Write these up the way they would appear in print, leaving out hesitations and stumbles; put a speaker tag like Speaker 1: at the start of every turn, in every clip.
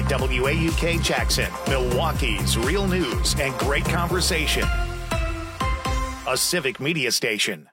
Speaker 1: WAUK Jackson, Milwaukee's real news and great conversation. A Civic Media station.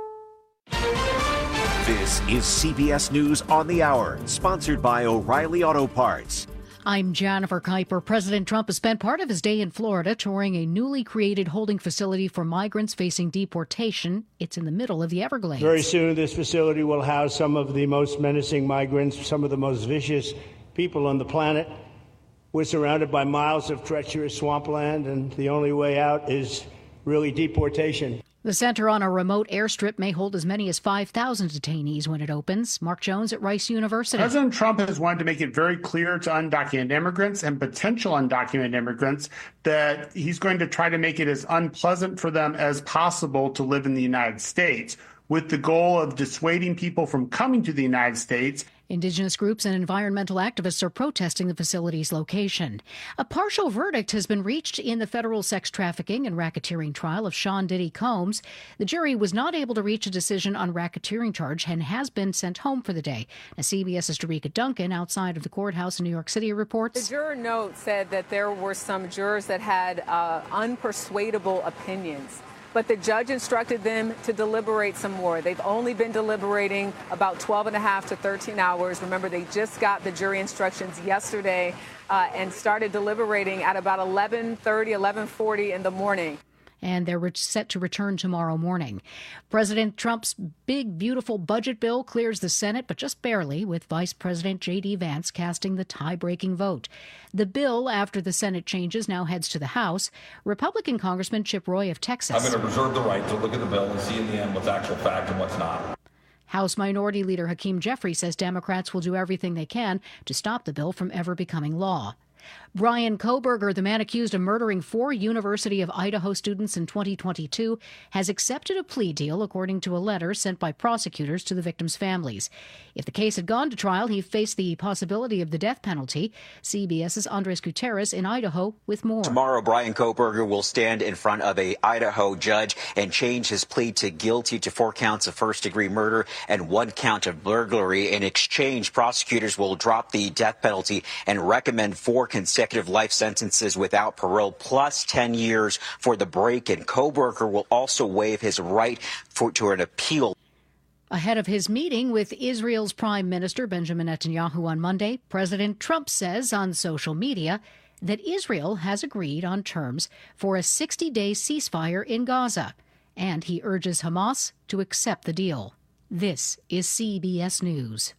Speaker 2: This is CBS News on the Hour, sponsored by O'Reilly Auto Parts.
Speaker 3: I'm Jennifer Kuiper. President Trump has spent part of his day in Florida touring a newly created holding facility for migrants facing deportation. It's in the middle of the Everglades.
Speaker 4: Very soon, this facility will house some of the most menacing migrants, some of the most vicious people on the planet. We're surrounded by miles of treacherous swampland, and the only way out is really deportation.
Speaker 3: The center on a remote airstrip may hold as many as 5,000 detainees when it opens. Mark Jones at Rice University.
Speaker 5: President Trump has wanted to make it very clear to undocumented immigrants and potential undocumented immigrants that he's going to try to make it as unpleasant for them as possible to live in the United States, with the goal of dissuading people from coming to the United States.
Speaker 3: Indigenous groups and environmental activists are protesting the facility's location. A partial verdict has been reached in the federal sex trafficking and racketeering trial of Sean Diddy Combs. The jury was not able to reach a decision on racketeering charge and has been sent home for the day. Now, CBS's Dorika Duncan, outside of the courthouse in New York City, reports.
Speaker 6: The juror note said that there were some jurors that had unpersuadable opinions, but the judge instructed them to deliberate some more. They've only been deliberating about 12 and a half to 13 hours. Remember, they just got the jury instructions yesterday and started deliberating at about 11:30, 11:40 in the morning.
Speaker 3: And they're set to return tomorrow morning. President Trump's big, beautiful budget bill clears the Senate, but just barely, with Vice President J.D. Vance casting the tie-breaking vote. The bill, after the Senate changes, now heads to the House. Republican Congressman Chip Roy of Texas.
Speaker 7: I'm going to reserve the right to look at the bill and see in the end what's actual fact and what's not.
Speaker 3: House Minority Leader Hakeem Jeffries says Democrats will do everything they can to stop the bill from ever becoming law. Bryan Kohberger, the man accused of murdering 4 University of Idaho students in 2022, has accepted a plea deal, according to a letter sent by prosecutors to the victims' families. If the case had gone to trial, he faced the possibility of the death penalty. CBS's Andres Gutierrez in Idaho with more.
Speaker 8: Tomorrow, Bryan Kohberger will stand in front of a Idaho judge and change his plea to guilty to 4 counts of first-degree murder and 1 count of burglary. In exchange, prosecutors will drop the death penalty and recommend 4 consecutive life sentences without parole, plus 10 years for the break-in. Kohberger will also waive his right to an appeal.
Speaker 3: Ahead of his meeting with Israel's Prime Minister Benjamin Netanyahu on Monday, President Trump says on social media that Israel has agreed on terms for a 60-day ceasefire in Gaza, and he urges Hamas to accept the deal. This is CBS News.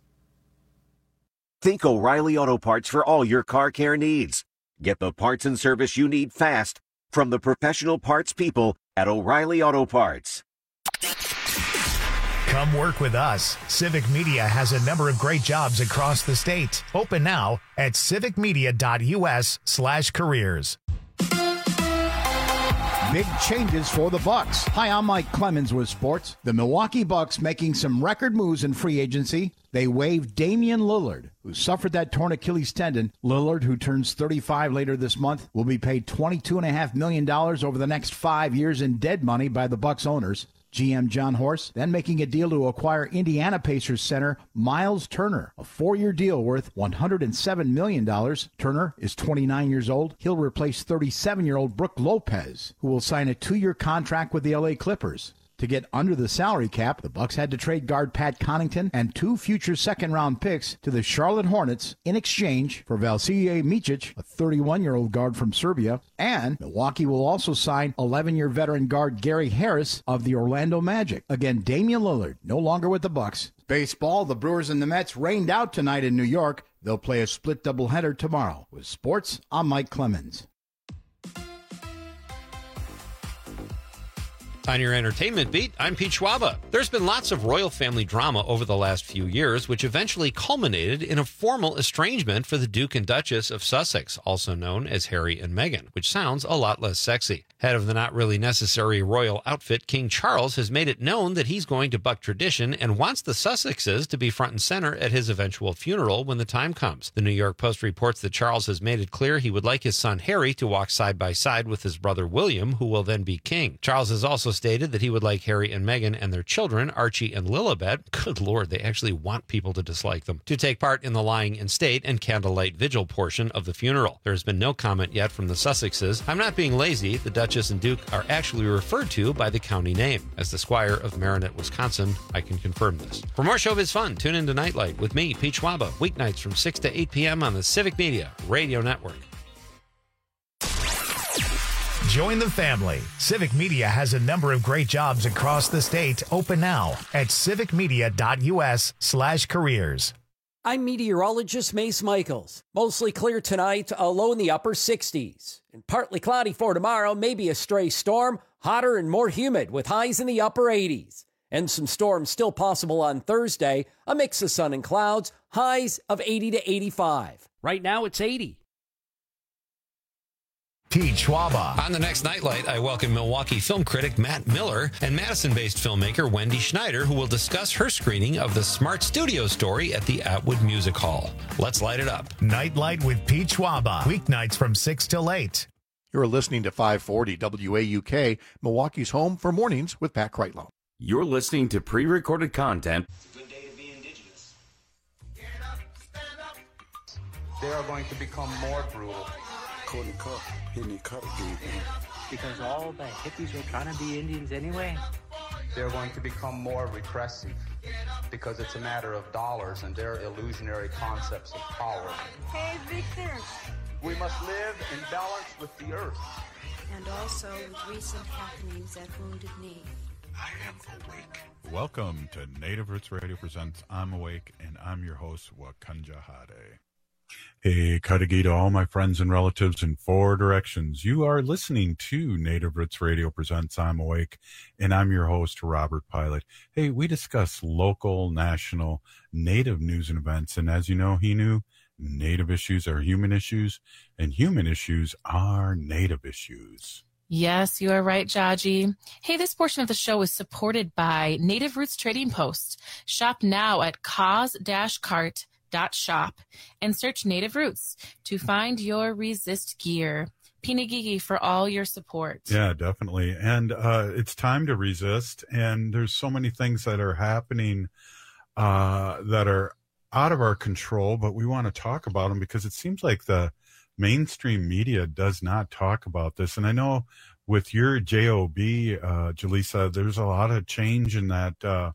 Speaker 2: Think O'Reilly Auto Parts for all your car care needs. Get the parts and service you need fast from the professional parts people at O'Reilly Auto Parts.
Speaker 1: Come work with us. Civic Media has a number of great jobs across the state. Open now at civicmedia.us/careers.
Speaker 9: Big changes for the Bucks. Hi, I'm Mike Clemens with sports. The Milwaukee Bucks making some record moves in free agency. They waived Damian Lillard, who suffered that torn Achilles tendon. Lillard, who turns 35 later this month, will be paid $22.5 million over the next 5 years in dead money by the Bucks owners. GM John Horst then making a deal to acquire Indiana Pacers center Miles Turner, a 4-year deal worth $107 million. Turner is 29 years old. He'll replace 37-year-old Brook Lopez, who will sign a 2-year contract with the LA Clippers. To get under the salary cap, the Bucks had to trade guard Pat Connaughton and 2 future second-round picks to the Charlotte Hornets in exchange for Vasilije Micic, a 31-year-old guard from Serbia, and Milwaukee will also sign 11-year veteran guard Gary Harris of the Orlando Magic. Again, Damian Lillard, no longer with the Bucks. Baseball, the Brewers and the Mets rained out tonight in New York. They'll play a split doubleheader tomorrow. With sports, I'm Mike Clemens.
Speaker 10: On your entertainment beat, I'm Pete Schwaba. There's been lots of royal family drama over the last few years, which eventually culminated in a formal estrangement for the Duke and Duchess of Sussex, also known as Harry and Meghan, which sounds a lot less sexy. Head of the not really necessary royal outfit, King Charles has made it known that he's going to buck tradition and wants the Sussexes to be front and center at his eventual funeral when the time comes. The New York Post reports that Charles has made it clear he would like his son Harry to walk side by side with his brother William, who will then be king. Charles has also stated that he would like Harry and Meghan and their children, Archie and Lilibet, good Lord, they actually want people to dislike them, to take part in the lying in state and candlelight vigil portion of the funeral. There has been no comment yet from the Sussexes. I'm not being lazy. The Duchess and Duke are actually referred to by the county name. As the Squire of Marinette, Wisconsin, I can confirm this. For more showbiz fun, tune into Nightlight with me, Pete Schwaba, weeknights from 6 to 8 p.m. on the Civic Media Radio Network.
Speaker 1: Join the family. Civic Media has a number of great jobs across the state open now at civicmedia.us/careers.
Speaker 11: I'm meteorologist Mace Michaels. Mostly clear tonight, a low in the upper 60s. And partly cloudy for tomorrow, maybe a stray storm, hotter and more humid with highs in the upper 80s. And some storms still possible on Thursday, a mix of sun and clouds, highs of 80 to 85. Right now it's 80.
Speaker 1: Pete Schwaba.
Speaker 10: On the next Nightlight, I welcome Milwaukee film critic Matt Miller and Madison-based filmmaker Wendy Schneider, who will discuss her screening of the Smart Studio story at the Atwood Music Hall. Let's light it up.
Speaker 1: Nightlight with Pete Schwaba. Weeknights from 6 till 8.
Speaker 12: You're listening to 540 WAUK, Milwaukee's home for mornings with Pat Kreitlow.
Speaker 13: You're listening to pre-recorded content.
Speaker 14: It's a good day to be indigenous. Get up, stand up. They are going to become more brutal.
Speaker 15: Couldn't cut. He didn't cut again.
Speaker 16: Because all the hippies were trying to be Indians anyway.
Speaker 14: They're going to become more repressive because it's a matter of dollars and their illusionary concepts of power.
Speaker 17: Hey, Victor.
Speaker 14: We must live in balance with the earth.
Speaker 17: And also with recent happenings at Wounded Knee.
Speaker 18: I am awake. Welcome to Native Roots Radio Presents I'm Awake, and I'm your host, Wakanja Hade. Hey, Kadagi to all my friends and relatives in 4 directions. You are listening to Native Roots Radio Presents I'm Awake, and I'm your host, Robert Pilot. Hey, we discuss local, national, Native news and events, and as you know, Native issues are human issues, and human issues are Native issues.
Speaker 19: Yes, you are right, Jaji. Hey, this portion of the show is supported by Native Roots Trading Post. Shop now at cause-cart.shop and search Native Roots to find your resist gear. Pinagigi for all your support.
Speaker 18: Yeah, definitely. And it's time to resist. And there's so many things that are happening that are out of our control, but we want to talk about them because it seems like the mainstream media does not talk about this. And I know with your JOB, Jaleesa, there's a lot of change in that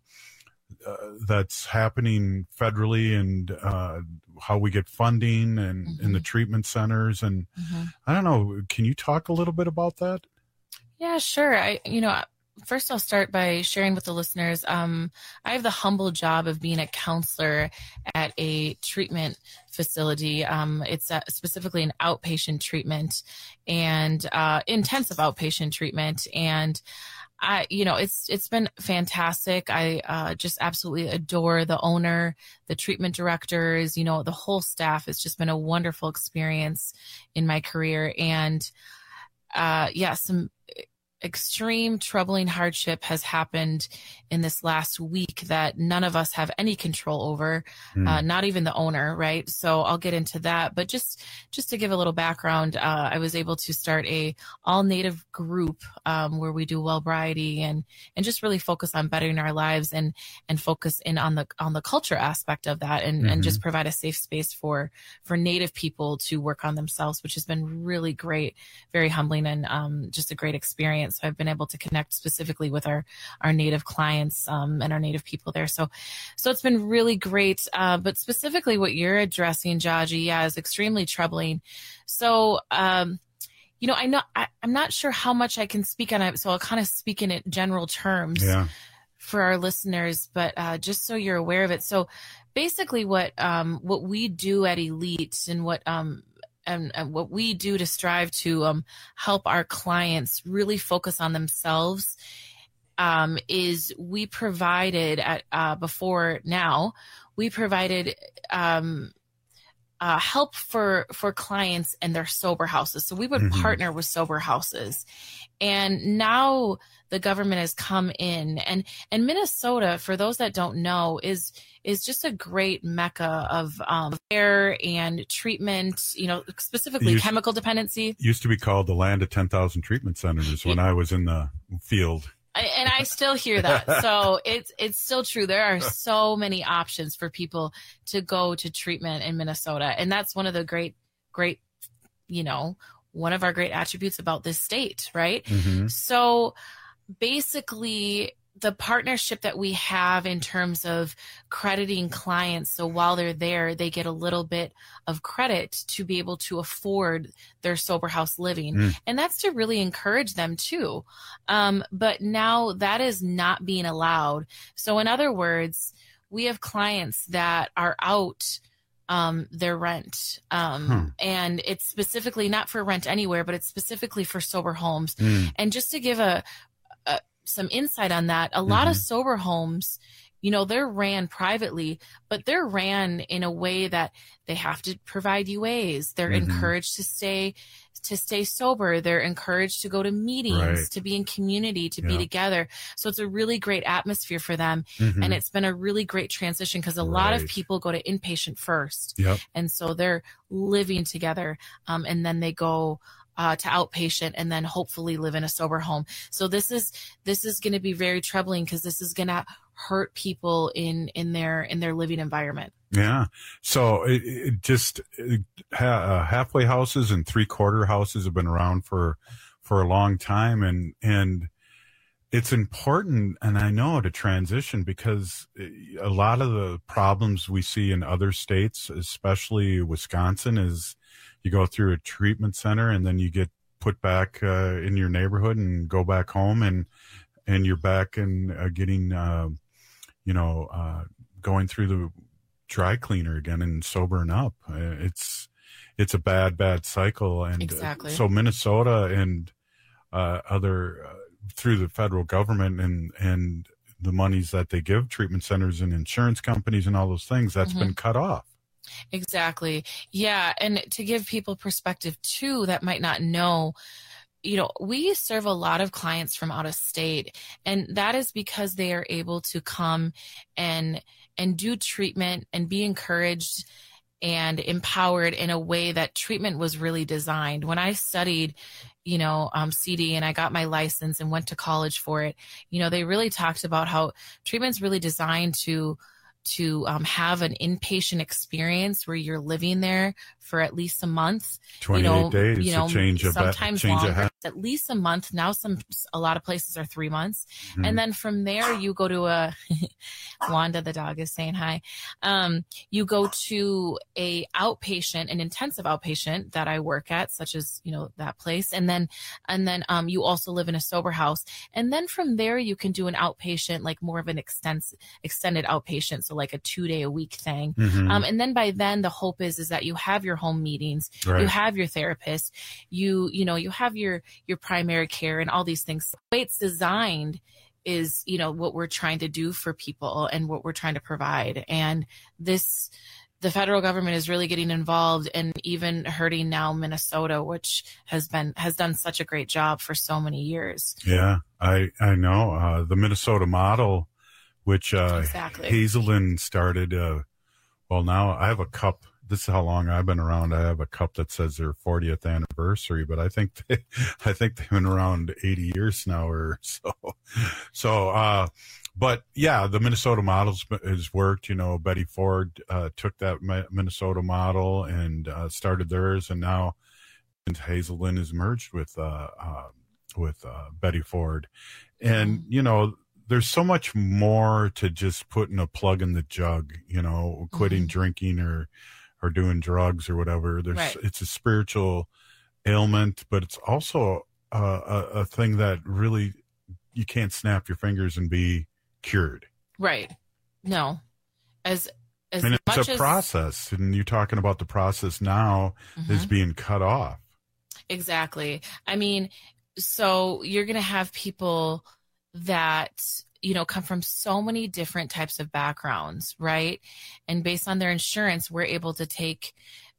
Speaker 18: that's happening federally, and how we get funding and in the treatment centers. And I don't know, can you talk a little bit about that?
Speaker 19: Yeah, sure. First, I'll start by sharing with the listeners. I have the humble job of being a counselor at a treatment facility. It's specifically an outpatient treatment and intensive outpatient treatment. And it's been fantastic. I just absolutely adore the owner, the treatment directors, the whole staff. It's just been a wonderful experience in my career. And some extreme troubling hardship has happened in this last week that none of us have any control over, not even the owner, right? So I'll get into that. But just to give a little background, I was able to start a all-Native group where we do Wellbriety and just really focus on bettering our lives and focus in on the culture aspect of that and just provide a safe space for Native people to work on themselves, which has been really great, very humbling, and just a great experience. So I've been able to connect specifically with our Native clients and our Native people there. So it's been really great. But specifically what you're addressing, Jaji, is extremely troubling. So, I'm not sure how much I can speak on it. So I'll kind of speak in general terms for our listeners, but just so you're aware of it. So basically what we do at Elite and what we do to strive to help our clients really focus on themselves is we provided we provided help for clients and their sober houses. So we would partner with sober houses. And now the government has come in, and Minnesota, for those that don't know, is just a great mecca of care and treatment, specifically chemical dependency.
Speaker 18: Used to be called the land of 10,000 treatment centers when I was in the field.
Speaker 19: And I still hear that. So it's still true. There are so many options for people to go to treatment in Minnesota. And that's one of the great, one of our great attributes about this state, right? So basically, the partnership that we have in terms of crediting clients, so while they're there, they get a little bit of credit to be able to afford their sober house living. And that's to really encourage them too. But now that is not being allowed. So in other words, we have clients that are out their rent. And it's specifically not for rent anywhere, but it's specifically for sober homes. And just to give some insight on that, a lot of sober homes, they're ran privately, but they're ran in a way that they have to provide UAs. They're encouraged to stay sober. They're encouraged to go to meetings, to be in community, to be together. So it's a really great atmosphere for them. And it's been a really great transition because a lot of people go to inpatient first. And so they're living together. And then they go to outpatient and then hopefully live in a sober home. So this is going to be very troubling because this is going to hurt people in their living environment.
Speaker 18: Yeah. So halfway houses and 3/4 houses have been around for a long time. And it's important, and I know, to transition because a lot of the problems we see in other states, especially Wisconsin, is you go through a treatment center and then you get put back in your neighborhood and go back home and you're back and getting, going through the dry cleaner again and sobering up. It's a bad cycle. And so Minnesota and other through the federal government and the monies that they give treatment centers and insurance companies and all those things, that's been cut off.
Speaker 19: Exactly. Yeah. And to give people perspective too, that might not know, we serve a lot of clients from out of state, and that is because they are able to come and do treatment and be encouraged and empowered in a way that treatment was really designed. When I studied, CD and I got my license and went to college for it, they really talked about how treatment's really designed to have an inpatient experience where you're living there for at least a month,
Speaker 18: 28 days,
Speaker 19: sometimes longer, at least a month. Now, a lot of places are 3 months. And then from there, you go to Wanda, the dog, is saying hi. You go to an intensive outpatient that I work at, such as, that place. And then you also live in a sober house. And then from there, you can do an outpatient, like more of an extended outpatient. So like a 2-day-a-week thing. And then by then, the hope is that you have your home meetings, you have your therapist, you have your primary care and all these things. The way it's designed is, what we're trying to do for people and what we're trying to provide. And the federal government is really getting involved and even hurting now Minnesota, which has done such a great job for so many years.
Speaker 18: Yeah, I know. The Minnesota model, which Hazelden started. Now I have a cup. This is how long I've been around. I have a cup that says their 40th anniversary, but I think they've been around 80 years now or so. But yeah, the Minnesota model has worked. Betty Ford took that Minnesota model and started theirs, and now Hazelden is merged with Betty Ford, and there's so much more to just putting a plug in the jug, quitting drinking or doing drugs or whatever. It's a spiritual ailment, but it's also a thing that really you can't snap your fingers and be cured.
Speaker 19: Right. No. It's
Speaker 18: a process, and you're talking about the process now is being cut off.
Speaker 19: Exactly. I mean, so you're going to have people that come from so many different types of backgrounds, right? And based on their insurance, we're able to take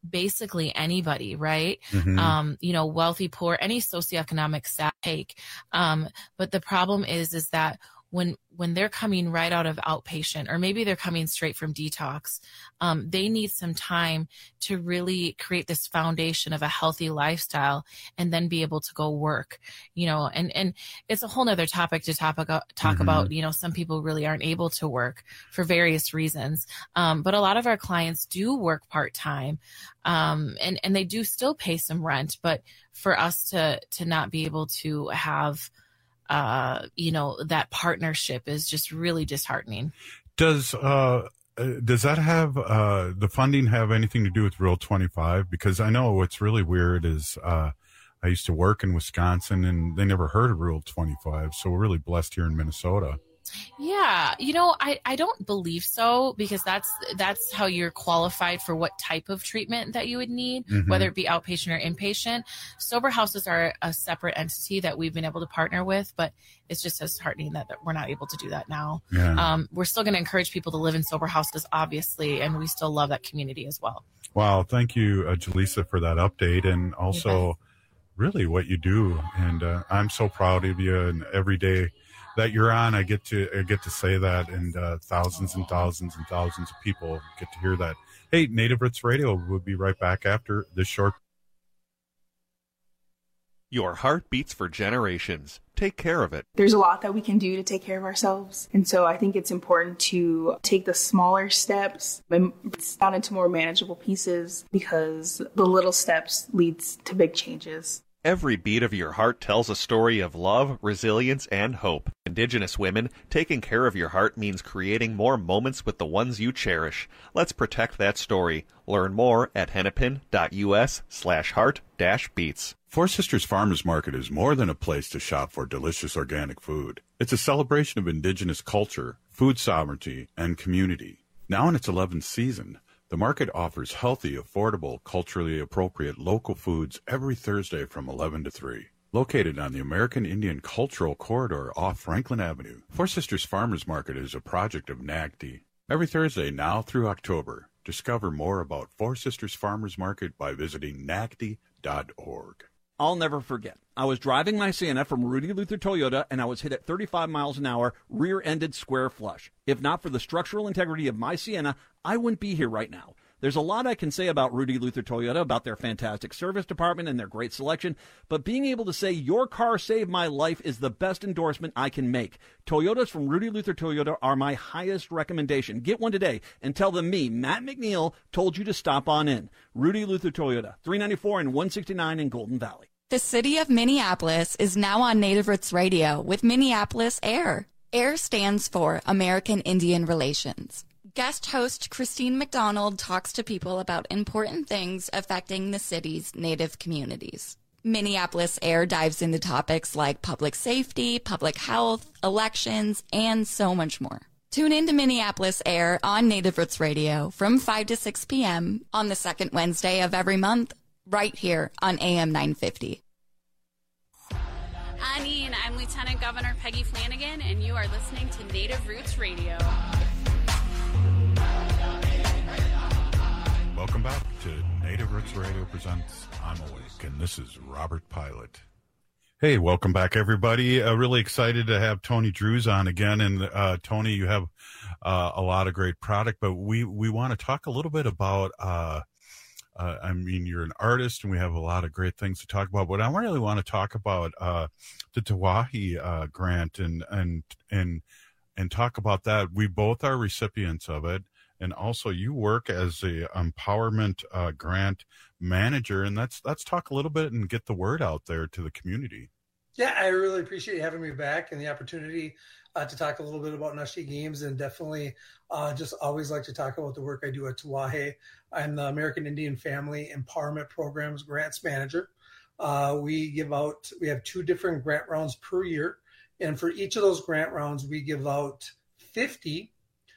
Speaker 19: basically anybody, right? Wealthy, poor, any socioeconomic status take. But the problem is that when they're coming right out of outpatient, or maybe they're coming straight from detox, they need some time to really create this foundation of a healthy lifestyle and then be able to go work, and it's a whole nother topic to talk about. Some people really aren't able to work for various reasons. But a lot of our clients do work part-time, and they do still pay some rent, but for us to not be able to have that partnership is just really disheartening.
Speaker 18: Does that have the funding have anything to do with Rule 25? Because I know what's really weird is I used to work in Wisconsin and they never heard of Rule 25. So we're really blessed here in Minnesota.
Speaker 19: Yeah, I don't believe so, because that's how you're qualified for what type of treatment that you would need, whether it be outpatient or inpatient. Sober houses are a separate entity that we've been able to partner with, but it's just disheartening that we're not able to do that now. Yeah. We're still going to encourage people to live in sober houses, obviously, and we still love that community as well.
Speaker 18: Wow, thank you, Jaleesa, for that update, and also really what you do. And I'm so proud of you, and every day that you're on, I get to say that, and thousands and thousands and thousands of people get to hear that. Hey, Native Roots Radio, we'll be right back after this short.
Speaker 20: Your heart beats for generations. Take care of it.
Speaker 21: There's a lot that we can do to take care of ourselves. And so I think it's important to take the smaller steps and down into more manageable pieces, because the little steps leads to big changes.
Speaker 20: Every beat of your heart tells a story of love, resilience, and hope. Indigenous women, taking care of your heart means creating more moments with the ones you cherish. Let's protect that story. Learn more at hennepin.us/heart-beats.
Speaker 18: Four Sisters Farmers Market is more than a place to shop for delicious organic food. It's a celebration of Indigenous culture, food sovereignty, and community. Now in its 11th season, the market offers healthy, affordable, culturally appropriate local foods every Thursday from 11 to 3. Located on the American Indian Cultural Corridor off Franklin Avenue, Four Sisters Farmers Market is a project of NAGD. Every Thursday now through October, discover more about Four Sisters Farmers Market by visiting nagd.org.
Speaker 22: I'll never forget. I was driving my Sienna from Rudy Luther Toyota, and I was hit at 35 miles an hour, rear-ended square flush. If not for the structural integrity of my Sienna, I wouldn't be here right now. There's a lot I can say about Rudy Luther Toyota, about their fantastic service department and their great selection, but being able to say your car saved my life is the best endorsement I can make. Toyotas from Rudy Luther Toyota are my highest recommendation. Get one today and tell them me, Matt McNeil, told you to stop on in. Rudy Luther Toyota, 394 and 169 in Golden Valley.
Speaker 23: The city of Minneapolis is now on Native Roots Radio with Minneapolis AIR. AIR stands for American Indian Relations. Guest host Christine McDonald talks to people about important things affecting the city's Native communities. Minneapolis AIR dives into topics like public safety, public health, elections, and so much more. Tune in to Minneapolis AIR on Native Roots Radio from 5 to 6 p.m. on the second Wednesday of every month, right here on AM 950.
Speaker 24: Annie, and I'm Lieutenant Governor Peggy Flanagan, and you are listening to Native Roots Radio.
Speaker 18: Welcome back to Native Roots Radio presents I'm Awake, and this is Robert Pilot. Hey, welcome back, everybody. Really excited to have Tony Drews on again. And Tony, you have a lot of great product, but we want to talk a little bit about I mean, you're an artist, and we have a lot of great things to talk about. But I really want to talk about the Tawahi grant and talk about that. We both are recipients of it, and also you work as a empowerment grant manager. And let's talk a little bit and get the word out there to the community.
Speaker 25: Yeah, I really appreciate you having me back and the opportunity to talk a little bit about Nashi Games, and definitely just always like to talk about the work I do at Tawahi. I'm the American Indian Family Empowerment Programs Grants Manager. We have 2 different grant rounds per year, and for each of those grant rounds, we give out 50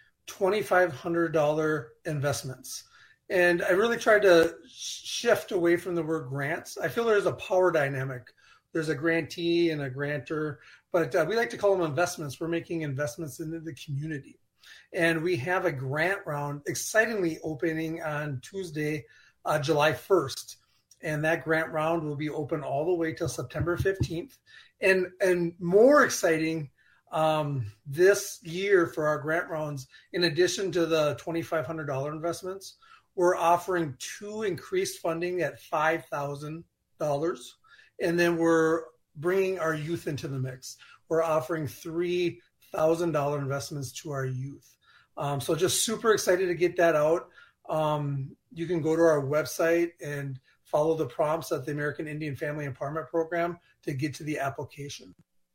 Speaker 25: $2,500 investments. And I really tried to shift away from the word grants. I feel there's a power dynamic. There's a grantee and a grantor, but we like to call them investments. We're making investments into the community. And we have a grant round excitingly opening on Tuesday, July 1st. And that grant round will be open all the way till September 15th. And more exciting, this year for our grant rounds, in addition to the $2,500 investments, we're offering 2 increased funding at $5,000. And then we're bringing our youth into the mix. We're offering $3,000 investments to our youth. So just super excited to get that out. You can go to our website and follow the prompts at the American Indian Family Empowerment Program to get to the application.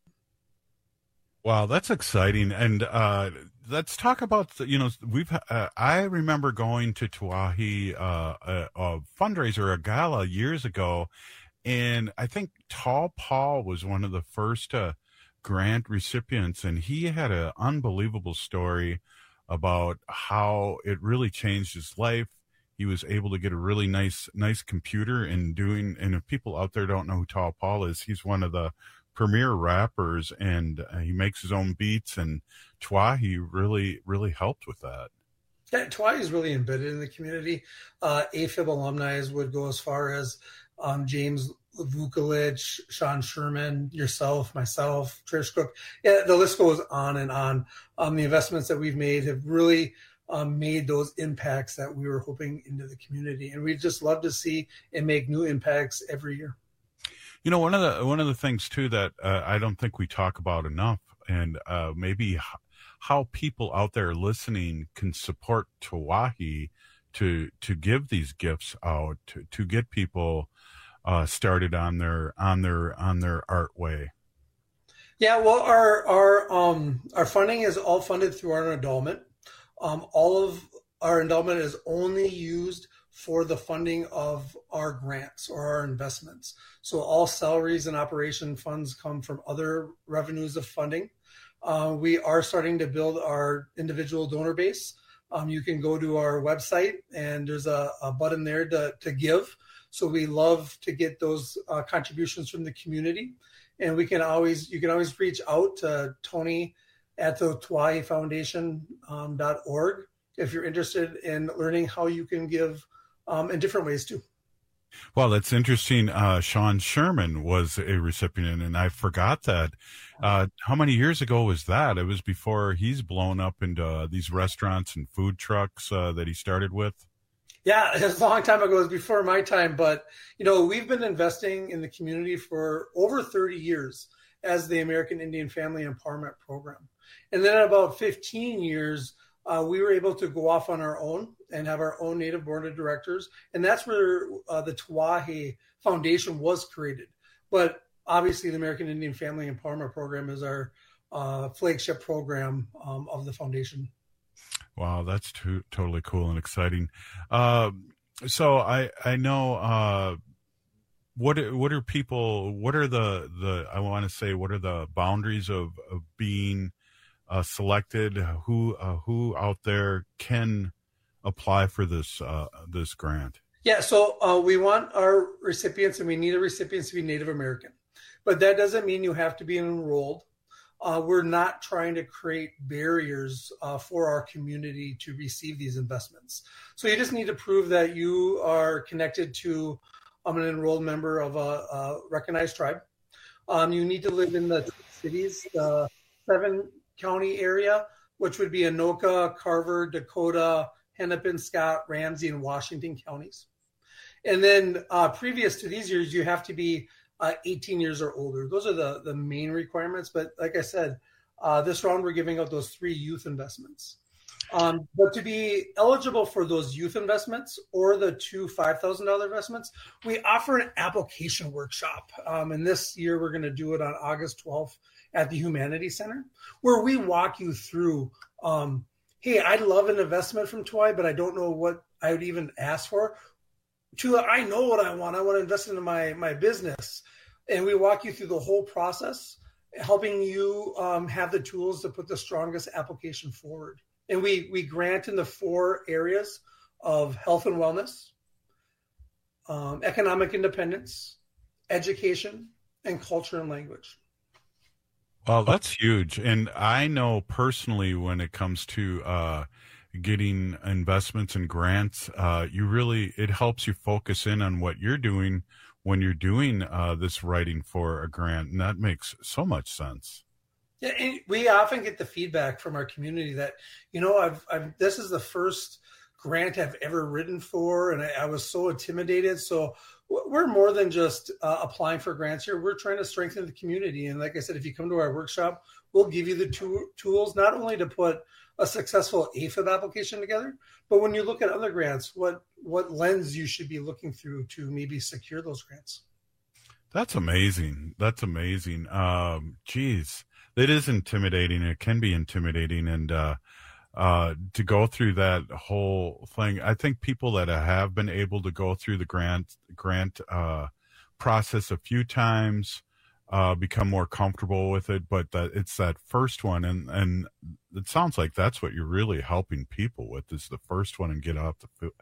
Speaker 18: Wow, that's exciting. And let's talk about, I remember going to Tawahi, a fundraiser, a gala years ago, and I think Tall Paul was one of the first grant recipients, and he had an unbelievable story about how it really changed his life. He was able to get a really nice computer and if people out there don't know who Tall Paul is, he's one of the premier rappers, and he makes his own beats, and Tawahi really, really helped with that.
Speaker 25: Yeah, Tawahi is really embedded in the community. AFib alumni would go as far as James Vukolich, Sean Sherman, yourself, myself, Trish Cook. Yeah, the list goes on and on. The investments that we've made have really made those impacts that we were hoping into the community. And we'd just love to see and make new impacts every year.
Speaker 18: One of the things too that I don't think we talk about enough, and maybe how people out there listening can support Tawahi to give these gifts out to get people started on their art way.
Speaker 25: Yeah, well, our funding is all funded through our endowment. All of our endowment is only used for the funding of our grants or our investments. So all salaries and operation funds come from other revenues of funding. We are starting to build our individual donor base. You can go to our website and there's a button there to give. So we love to get those contributions from the community. And you can always reach out to Tony at the TawahiFoundation.org if you're interested in learning how you can give in different ways too.
Speaker 18: Well, that's interesting. Sean Sherman was a recipient, and I forgot that. How many years ago was that? It was before he's blown up into these restaurants and food trucks that he started with.
Speaker 25: Yeah, it was a long time ago. It was before my time. But, we've been investing in the community for over 30 years as the American Indian Family Empowerment Program. And then about 15 years, we were able to go off on our own and have our own Native board of directors. And that's where the Tawahi Foundation was created. But obviously, the American Indian Family Empowerment Program is our flagship program of the foundation.
Speaker 18: Wow, that's totally cool and exciting. So I know what are the boundaries of being selected? Who out there can apply for this grant?
Speaker 25: Yeah, so we want our recipients, and we need the recipients to be Native American, but that doesn't mean you have to be enrolled. We're not trying to create barriers for our community to receive these investments. So you just need to prove that you are connected to an enrolled member of a recognized tribe. You need to live in the cities, the 7-county area, which would be Anoka, Carver, Dakota, Hennepin, Scott, Ramsey, and Washington counties. And then previous to these years, you have to be 18 years or older. Those are the main requirements. But like I said, this round we're giving out those 3 youth investments. But to be eligible for those youth investments or the 2 $5,000 investments, we offer an application workshop. And this year we're going to do it on August 12th at the Humanities Center, where we walk you through, hey, I'd love an investment from Tawahi, but I don't know what I would even ask for. To I know what I want. I want to invest into my business. And we walk you through the whole process, helping you have the tools to put the strongest application forward. And we grant in the 4 areas of health and wellness, economic independence, education, and culture and language.
Speaker 18: Well, that's huge. And I know personally when it comes to getting investments and grants, it helps you focus in on what you're doing when you're doing this writing for a grant. And that makes so much sense.
Speaker 25: Yeah, and we often get the feedback from our community that, this is the first grant I've ever written for, and I was so intimidated. So we're more than just applying for grants here. We're trying to strengthen the community. And like I said, if you come to our workshop, we'll give you the tools, not only to put a successful AFib application together, but when you look at other grants, what lens you should be looking through to maybe secure those grants.
Speaker 18: That's amazing. Geez, it is intimidating. It can be intimidating. And to go through that whole thing, I think people that have been able to go through the grant process a few times become more comfortable with it, but it's that first one, and it sounds like that's what you're really helping people with, is the first one, and get off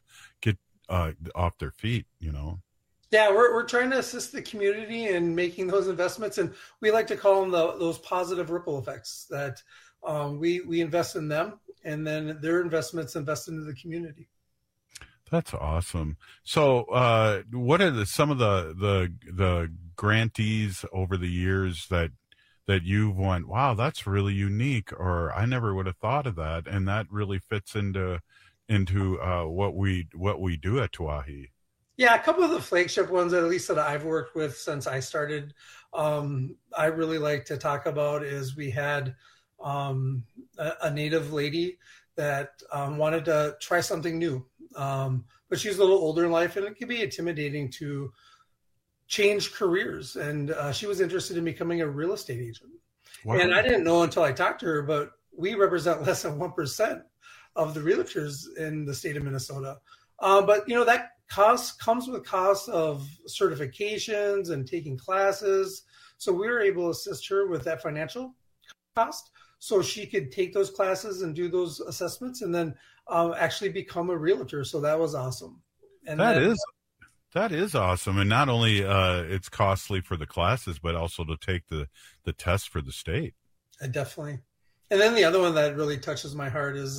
Speaker 18: their feet.
Speaker 25: Yeah, we're trying to assist the community in making those investments, and we like to call them those positive ripple effects that we invest in them, and then their investments invest into the community.
Speaker 18: That's awesome. So, what are some of the grantees over the years that you've won? Wow, that's really unique, or I never would have thought of that, and that really fits into what we do at Tawahi.
Speaker 25: Yeah, a couple of the flagship ones, at least that I've worked with since I started, I really like to talk about is we had a Native lady that wanted to try something new. But she's a little older in life, and it can be intimidating to change careers. And she was interested in becoming a real estate agent. Wow. And I didn't know until I talked to her, but we represent less than 1% of the realtors in the state of Minnesota. But that comes with cost of certifications and taking classes. So we were able to assist her with that financial cost, so she could take those classes and do those assessments, and then actually become a realtor. So that was awesome. And
Speaker 18: that is awesome. And not only it's costly for the classes, but also to take the test for the state.
Speaker 25: Definitely. And then the other one that really touches my heart is,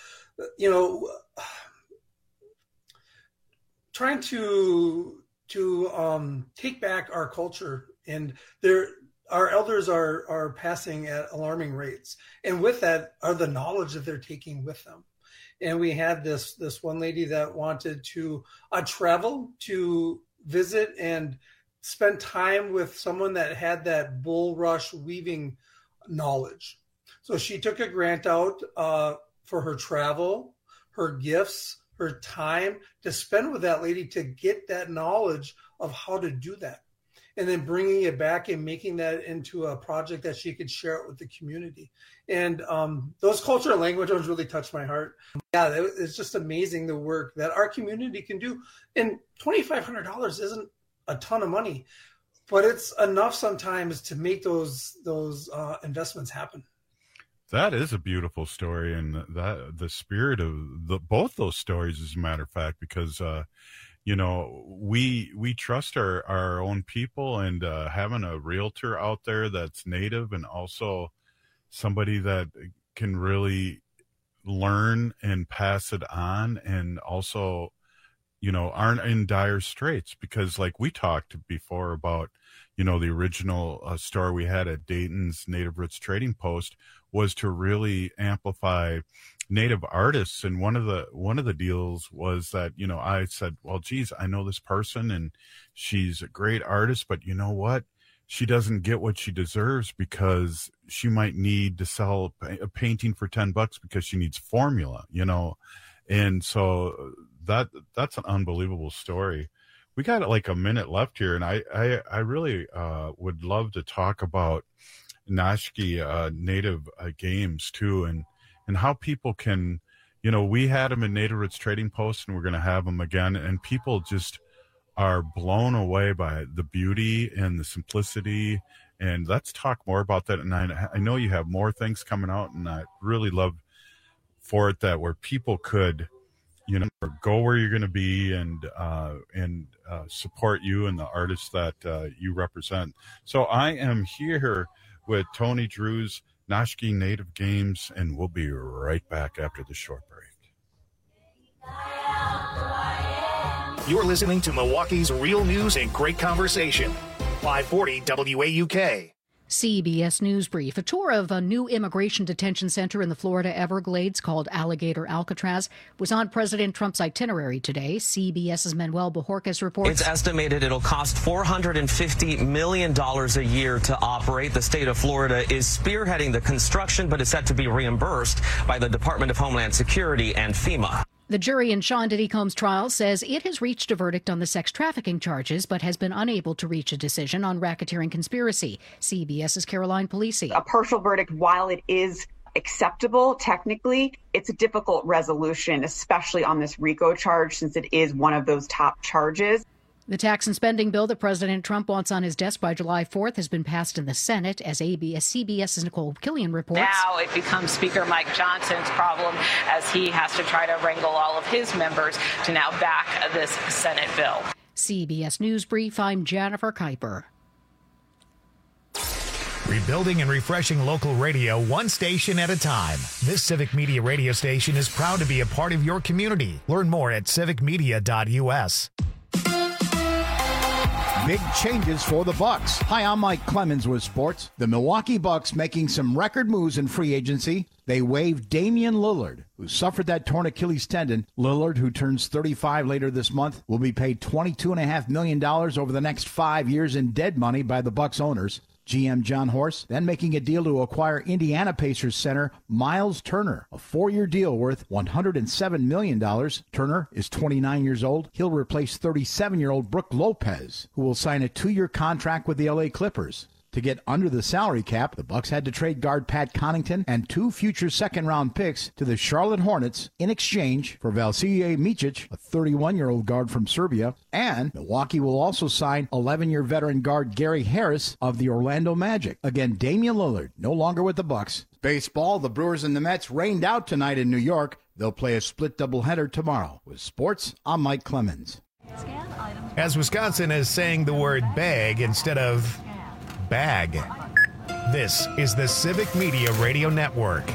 Speaker 25: trying to take back our culture. And our elders are passing at alarming rates. And with that are the knowledge that they're taking with them. And we had this one lady that wanted to travel to visit and spend time with someone that had that bull rush weaving knowledge. So she took a grant out for her travel, her gifts, her time to spend with that lady to get that knowledge of how to do that. And then bringing it back and making that into a project that she could share it with the community. And those cultural language ones really touched my heart. Yeah, it's just amazing the work that our community can do. And $2,500 isn't a ton of money, but it's enough sometimes to make those investments happen.
Speaker 18: That is a beautiful story, and that the spirit of both those stories, as a matter of fact, because we trust our own people, and having a realtor out there that's Native and also somebody that can really learn and pass it on, and also aren't in dire straits, because like we talked before about the original store we had at Dayton's Native Roots Trading Post was to really amplify Native artists. And one of the deals was that, I said, well, geez, I know this person and she's a great artist, but you know what? She doesn't get what she deserves, because she might need to sell a painting for $10 because she needs formula, And so that's an unbelievable story. We got like a minute left here, and I really would love to talk about Nashki Native games too, and how people can, we had them in Native Roots Trading Post, and we're going to have them again, and people just are blown away by the beauty and the simplicity. And let's talk more about that. And I know you have more things coming out, and I really love for it that where people could go where you're going to be and support you and the artists that you represent. So I am here with Tony Drews, Nashki Native Games, and we'll be right back after the short break.
Speaker 1: You're listening to Milwaukee's Real News and Great Conversation. 540 WAUK.
Speaker 3: CBS News Brief. A tour of a new immigration detention center in the Florida Everglades called Alligator Alcatraz was on President Trump's itinerary today. CBS's Manuel Bojorquez reports.
Speaker 4: It's estimated it'll cost $450 million a year to operate. The state of Florida is spearheading the construction, but is set to be reimbursed by the Department of Homeland Security and FEMA.
Speaker 3: The jury in Sean Diddy Combs' trial says it has reached a verdict on the sex trafficking charges, but has been unable to reach a decision on racketeering conspiracy. CBS's Caroline Polisi.
Speaker 5: A partial verdict, while it is acceptable technically, it's a difficult resolution, especially on this RICO charge, since it is one of those top charges.
Speaker 3: The tax and spending bill that President Trump wants on his desk by July 4th has been passed in the Senate, as CBS's Nicole Killian reports.
Speaker 6: Now it becomes Speaker Mike Johnson's problem as he has to try to wrangle all of his members to now back this Senate bill.
Speaker 3: CBS News Brief, I'm Jennifer Kuiper.
Speaker 1: Rebuilding and refreshing local radio one station at a time. This Civic Media radio station is proud to be a part of your community. Learn more at civicmedia.us.
Speaker 9: Big changes for the Bucks. Hi, I'm Mike Clemens with sports. The Milwaukee Bucks making some record moves in free agency. They waived Damian Lillard, who suffered that torn Achilles tendon. Lillard, who turns 35 later this month, will be paid $22.5 million over the next 5 years in dead money by the Bucks owners. GM John Horst then making a deal to acquire Indiana Pacers center Miles Turner, a 4-year deal worth $107 million. Turner is 29 years old. He'll replace 37-year-old Brook Lopez, who will sign a 2-year contract with the LA Clippers. To get under the salary cap, the Bucks had to trade guard Pat Connaughton and 2 future second-round picks to the Charlotte Hornets in exchange for Vasilije Micic, a 31-year-old guard from Serbia, and Milwaukee will also sign 11-year veteran guard Gary Harris of the Orlando Magic. Again, Damian Lillard, no longer with the Bucks. Baseball, the Brewers and the Mets rained out tonight in New York. They'll play a split doubleheader tomorrow. With sports, I'm Mike Clemens.
Speaker 1: As Wisconsin is saying the word bag instead of bag. This is the Civic Media Radio Network.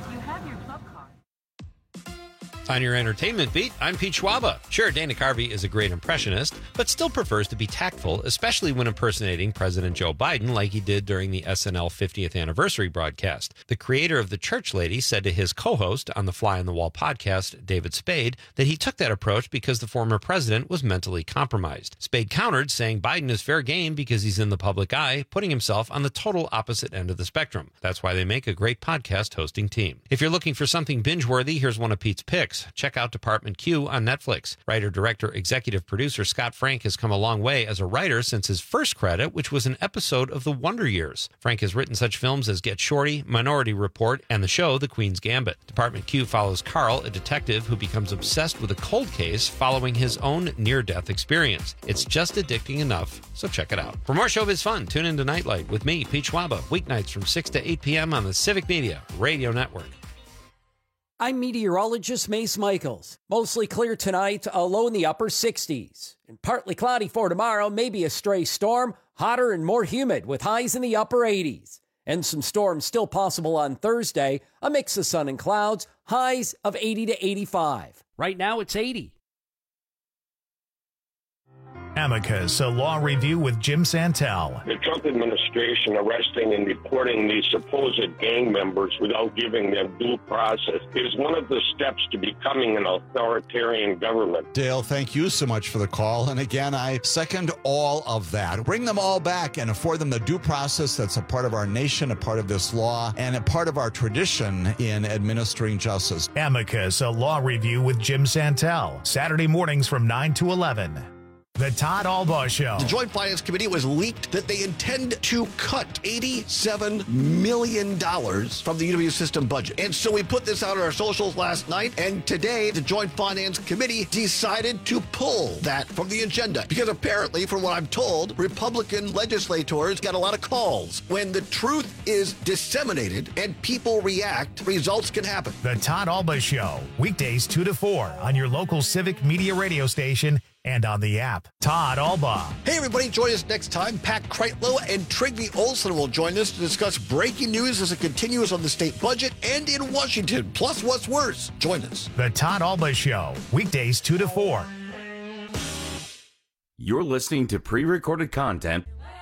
Speaker 10: On your entertainment beat, I'm Pete Schwaba. Sure, Dana Carvey is a great impressionist, but still prefers to be tactful, especially when impersonating President Joe Biden like he did during the SNL 50th anniversary broadcast. The creator of The Church Lady said to his co-host on the Fly on the Wall podcast, David Spade, that he took that approach because the former president was mentally compromised. Spade countered, saying Biden is fair game because he's in the public eye, putting himself on the total opposite end of the spectrum. That's why they make a great podcast hosting team. If you're looking for something binge-worthy, here's one of Pete's picks. Check out Department Q on Netflix. Writer, director, executive producer Scott Frank has come a long way as a writer since his first credit, which was an episode of The Wonder Years. Frank has written such films as Get Shorty, Minority Report, and the show The Queen's Gambit. Department Q follows Carl, a detective who becomes obsessed with a cold case following his own near-death experience. It's just addicting enough, so check it out. For more showbiz fun, tune into Nightlight with me, Pete Schwaba, weeknights from 6 to 8 p.m. on the Civic Media Radio Network.
Speaker 11: I'm meteorologist Mace Michaels. Mostly clear tonight, a low in the upper 60s. And partly cloudy for tomorrow, maybe a stray storm, hotter and more humid with highs in the upper 80s. And some storms still possible on Thursday, a mix of sun and clouds, highs of 80 to 85. Right now it's 80.
Speaker 1: Amicus, a law review with Jim Santel.
Speaker 7: The Trump administration arresting and deporting these supposed gang members without giving them due process is one of the steps to becoming an authoritarian government.
Speaker 8: Dale, thank you so much for the call. And again, I second all of that. Bring them all back and afford them the due process that's a part of our nation, a part of this law, and a part of our tradition in administering justice.
Speaker 1: Amicus, a law review with Jim Santel. Saturday mornings from 9 to 11. The Todd Albaugh Show.
Speaker 26: The Joint Finance Committee was leaked that they intend to cut $87 million from the UW system budget. And so we put this out on our socials last night, and today the Joint Finance Committee decided to pull that from the agenda. Because apparently, from what I'm told, Republican legislators got a lot of calls. When the truth is disseminated and people react, results can happen.
Speaker 1: The Todd Albaugh Show, weekdays 2 to 4 on your local Civic Media radio station, and on the app. Todd Alba.
Speaker 26: Hey, everybody, join us next time. Pat Kreitlow and Trygve Olsen will join us to discuss breaking news as it continues on the state budget and in Washington. Plus, what's worse? Join us.
Speaker 1: The Todd Alba Show, weekdays 2 to 4.
Speaker 2: You're listening to pre-recorded content.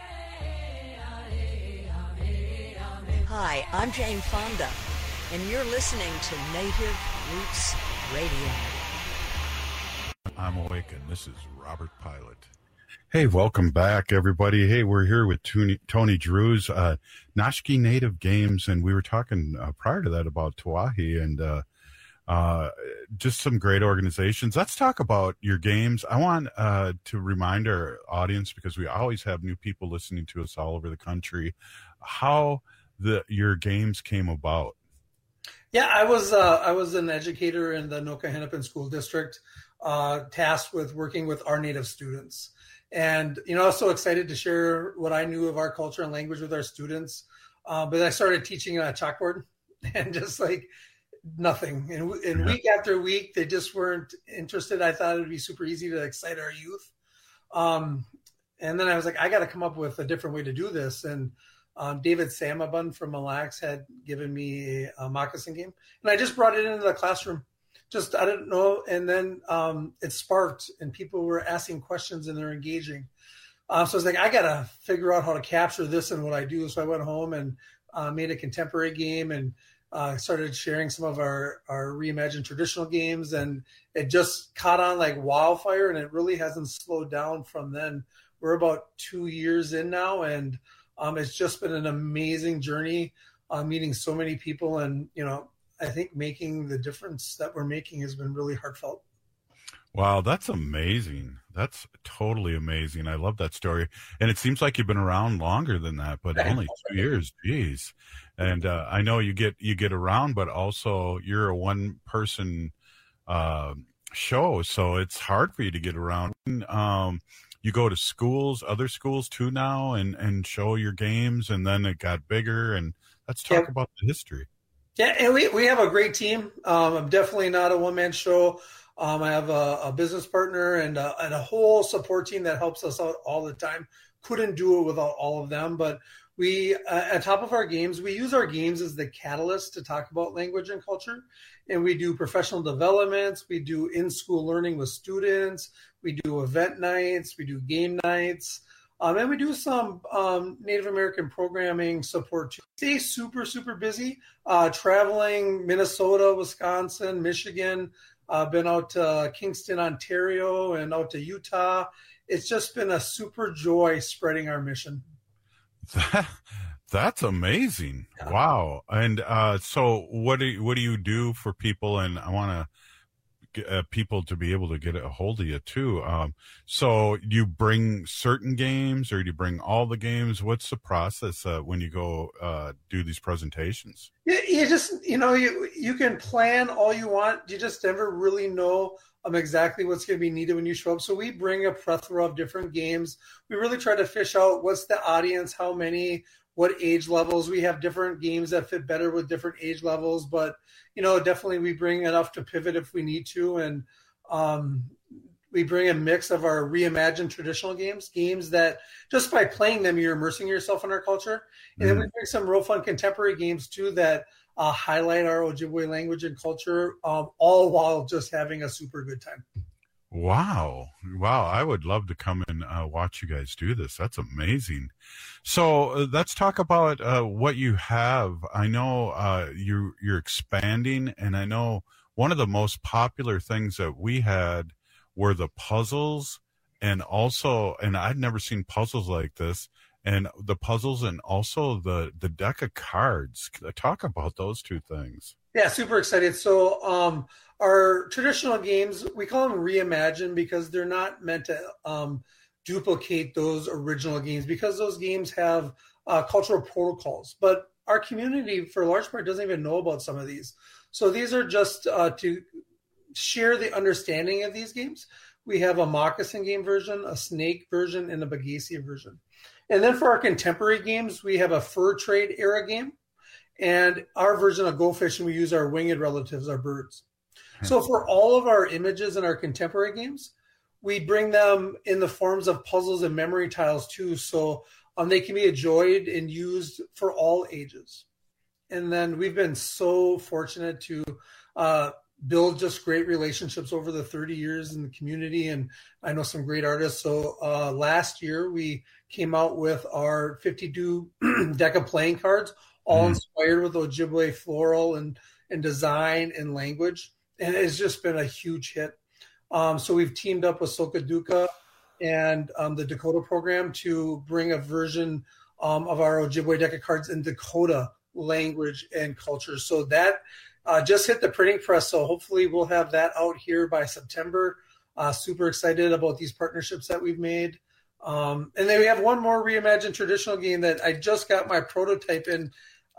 Speaker 12: Hi, I'm Jane Fonda, and you're listening to Native Roots Radio.
Speaker 18: I'm awake, and this is Robert Pilot. Hey, welcome back, everybody. Hey, we're here with Tony Drews, Noshki Native Games, and we were talking prior to that about Tawahi and just some great organizations. Let's talk about your games. I want to remind our audience, because we always have new people listening to us all over the country, how your games came about.
Speaker 25: Yeah, I was an educator in the Anoka Hennepin School District, tasked with working with our Native students. And, I was so excited to share what I knew of our culture and language with our students. But I started teaching on a chalkboard and just like nothing. And week after week, they just weren't interested. I thought it'd be super easy to excite our youth. And then I was like, I got to come up with a different way to do this. And David Samabun from Mille Lacs had given me a moccasin game. And I just brought it into the classroom. I didn't know. And then it sparked, and people were asking questions, and they're engaging. So I was like, I got to figure out how to capture this in what I do. So I went home and made a contemporary game and started sharing some of our reimagined traditional games. And it just caught on like wildfire, and it really hasn't slowed down from then. We're about 2 years in now, and it's just been an amazing journey, meeting so many people. And, I think making the difference that we're making has been really heartfelt.
Speaker 18: Wow, that's amazing. That's totally amazing. I love that story. And it seems like you've been around longer than that, but only 2 years. Geez. And I know you get around, but also you're a one-person show, so it's hard for you to get around. You go to schools, other schools too now, and show your games, and then it got bigger. And let's talk about the history.
Speaker 25: Yeah, and we have a great team. I'm definitely not a one-man show. I have a business partner and a whole support team that helps us out all the time. Couldn't do it without all of them. But we, on top of our games, we use our games as the catalyst to talk about language and culture. And we do professional developments. We do in-school learning with students. We do event nights. We do game nights. And we do some Native American programming support too. Stay super, super busy, traveling Minnesota, Wisconsin, Michigan. Been out to Kingston, Ontario, and out to Utah. It's just been a super joy spreading our mission.
Speaker 18: That's amazing. Yeah. Wow. And so what do you do for people? And I want to people to be able to get a hold of you too. So you bring certain games, or do you bring all the games? What's the process when you go do these presentations?
Speaker 25: Yeah, you just, you can plan all you want. You just never really know exactly what's going to be needed when you show up. So we bring a plethora of different games. We really try to fish out what's the audience, how many, what age levels. We have different games that fit better with different age levels, but definitely we bring enough to pivot if we need to. And we bring a mix of our reimagined traditional games that just by playing them, you're immersing yourself in our culture. And then we bring some real fun contemporary games too that highlight our Ojibwe language and culture, all while just having a super good time.
Speaker 18: Wow. I would love to come and watch you guys do this. That's amazing. So let's talk about what you have. I know you're expanding, and I know one of the most popular things that we had were the puzzles, and I'd never seen puzzles like this, and the puzzles and also the deck of cards. Talk about those two things.
Speaker 25: Yeah, super excited. So our traditional games, we call them reimagined because they're not meant to duplicate those original games, because those games have cultural protocols. But our community, for a large part, doesn't even know about some of these. So these are just to share the understanding of these games. We have a moccasin game version, a snake version, and a Bagasia version. And then for our contemporary games, we have a fur trade era game. And our version of Go Fishing, we use our winged relatives, our birds. So for all of our images in our contemporary games, we bring them in the forms of puzzles and memory tiles too. So they can be enjoyed and used for all ages. And then we've been so fortunate to build just great relationships over the 30 years in the community. And I know some great artists. So last year we came out with our 52 deck of playing cards, all inspired with Ojibwe floral and design and language. And it's just been a huge hit. So we've teamed up with Sokaduka and the Dakota program to bring a version of our Ojibwe deck of cards in Dakota language and culture. So that just hit the printing press. So hopefully we'll have that out here by September. Super excited about these partnerships that we've made. And then we have one more reimagined traditional game that I just got my prototype in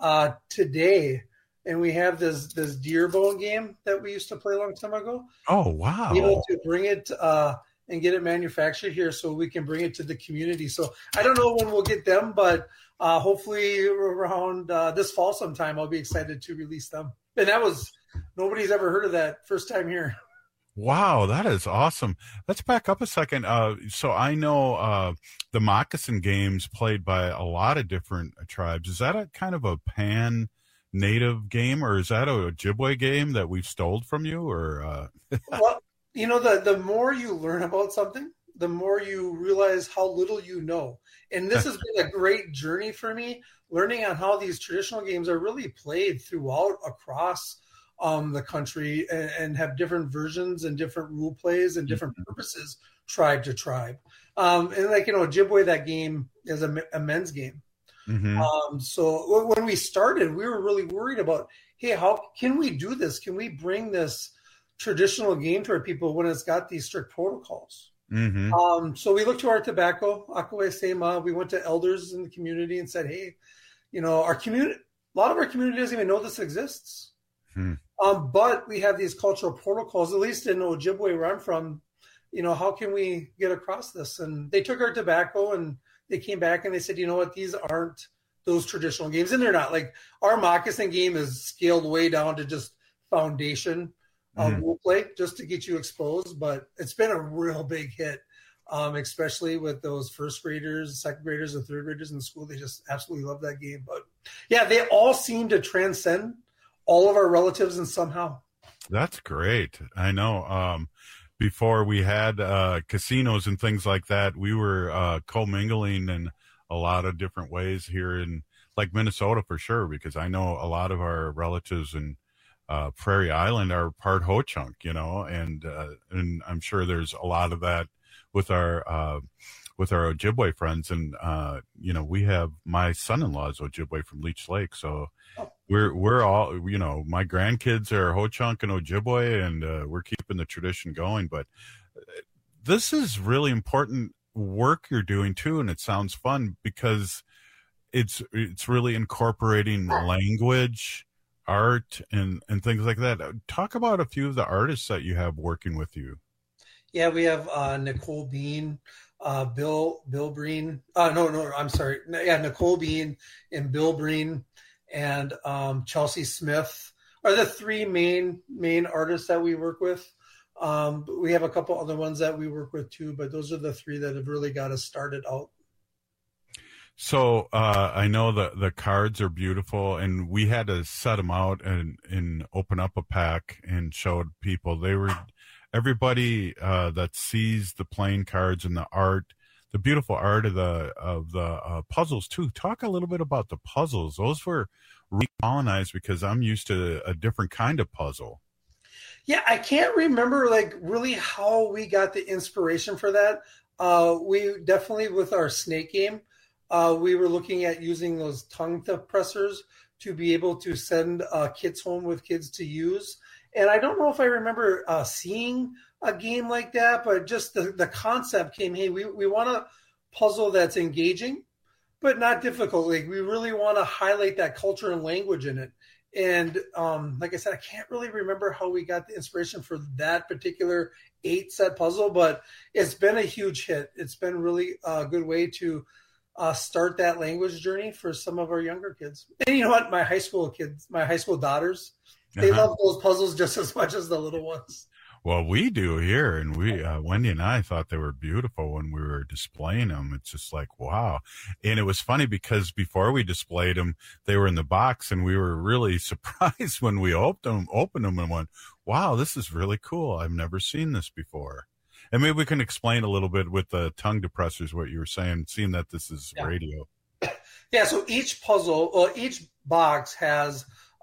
Speaker 25: today. And we have this deer bone game that we used to play a long time ago.
Speaker 18: Oh, wow.
Speaker 25: Able to bring it and get it manufactured here so we can bring it to the community. So I don't know when we'll get them, but hopefully around this fall sometime, I'll be excited to release them. And nobody's ever heard of that. First time here.
Speaker 18: Wow, that is awesome. Let's back up a second. So I know the Moccasin game's played by a lot of different tribes. Is that a kind of a pan-native game, or is that a Ojibwe game that we've stole from you? Or
Speaker 25: Well, the more you learn about something, the more you realize how little you know. And this has been a great journey for me, learning on how these traditional games are really played throughout across the country and have different versions and different rule plays and different purposes, tribe to tribe. And Ojibwe, that game is a men's game.
Speaker 18: Mm-hmm.
Speaker 25: So when we started, we were really worried about, hey, how can we do this? Can we bring this traditional game to our people when it's got these strict protocols?
Speaker 18: Mm-hmm.
Speaker 25: So we looked to our tobacco, Akaway Sema. We went to elders in the community and said, hey, our community, a lot of our community doesn't even know this exists. But we have these cultural protocols, at least in Ojibwe where I'm from, how can we get across this? And they took our tobacco and they came back and they said, you know what, these aren't those traditional games. And they're not. Like, our Moccasin game is scaled way down to just foundation rule play, just to get you exposed. But it's been a real big hit, especially with those first graders, second graders, and third graders in school. They just absolutely love that game. But yeah, they all seem to transcend all of our relatives and somehow.
Speaker 18: That's great. I know. Before we had casinos and things like that, we were commingling in a lot of different ways here in Minnesota for sure, because I know a lot of our relatives in Prairie Island are part Ho-Chunk, and I'm sure there's a lot of that with our Ojibwe friends. And, we have my son-in-law's Ojibwe from Leech Lake. So we're all, my grandkids are Ho-Chunk and Ojibwe, and we're keeping the tradition going. But this is really important work you're doing too. And it sounds fun because it's really incorporating language, art, and things like that. Talk about a few of the artists that you have working with you.
Speaker 25: Yeah, we have Nicole Bean, Bill Breen. I'm sorry. Yeah, Nicole Bean and Bill Breen and Chelsea Smith are the three main artists that we work with. But we have a couple other ones that we work with too, but those are the three that have really got us started out.
Speaker 18: So I know the cards are beautiful, and we had to set them out and open up a pack and showed people. Everybody that sees the playing cards and the art, the beautiful art of the puzzles too. Talk a little bit about the puzzles. Those were recolonized because I'm used to a different kind of puzzle.
Speaker 25: Yeah, I can't remember really how we got the inspiration for that. We definitely, with our snake game, we were looking at using those tongue pressers to be able to send kits home with kids to use. And I don't know if I remember seeing a game like that, but just the concept came, hey, we want a puzzle that's engaging, but not difficult. We really want to highlight that culture and language in it. And like I said, I can't really remember how we got the inspiration for that particular 8-set puzzle, but it's been a huge hit. It's been really a good way to start that language journey for some of our younger kids. And you know what? My high school daughters, they love those puzzles just as much as the little ones.
Speaker 18: Well, we do here, and we Wendy and I thought they were beautiful when we were displaying them. It's just like, wow. And it was funny because before we displayed them, they were in the box, and we were really surprised when we opened them and went, wow, this is really cool. I've never seen this before. And maybe we can explain a little bit with the tongue depressors what you were saying, seeing that this is radio.
Speaker 25: Yeah, so each puzzle, each box has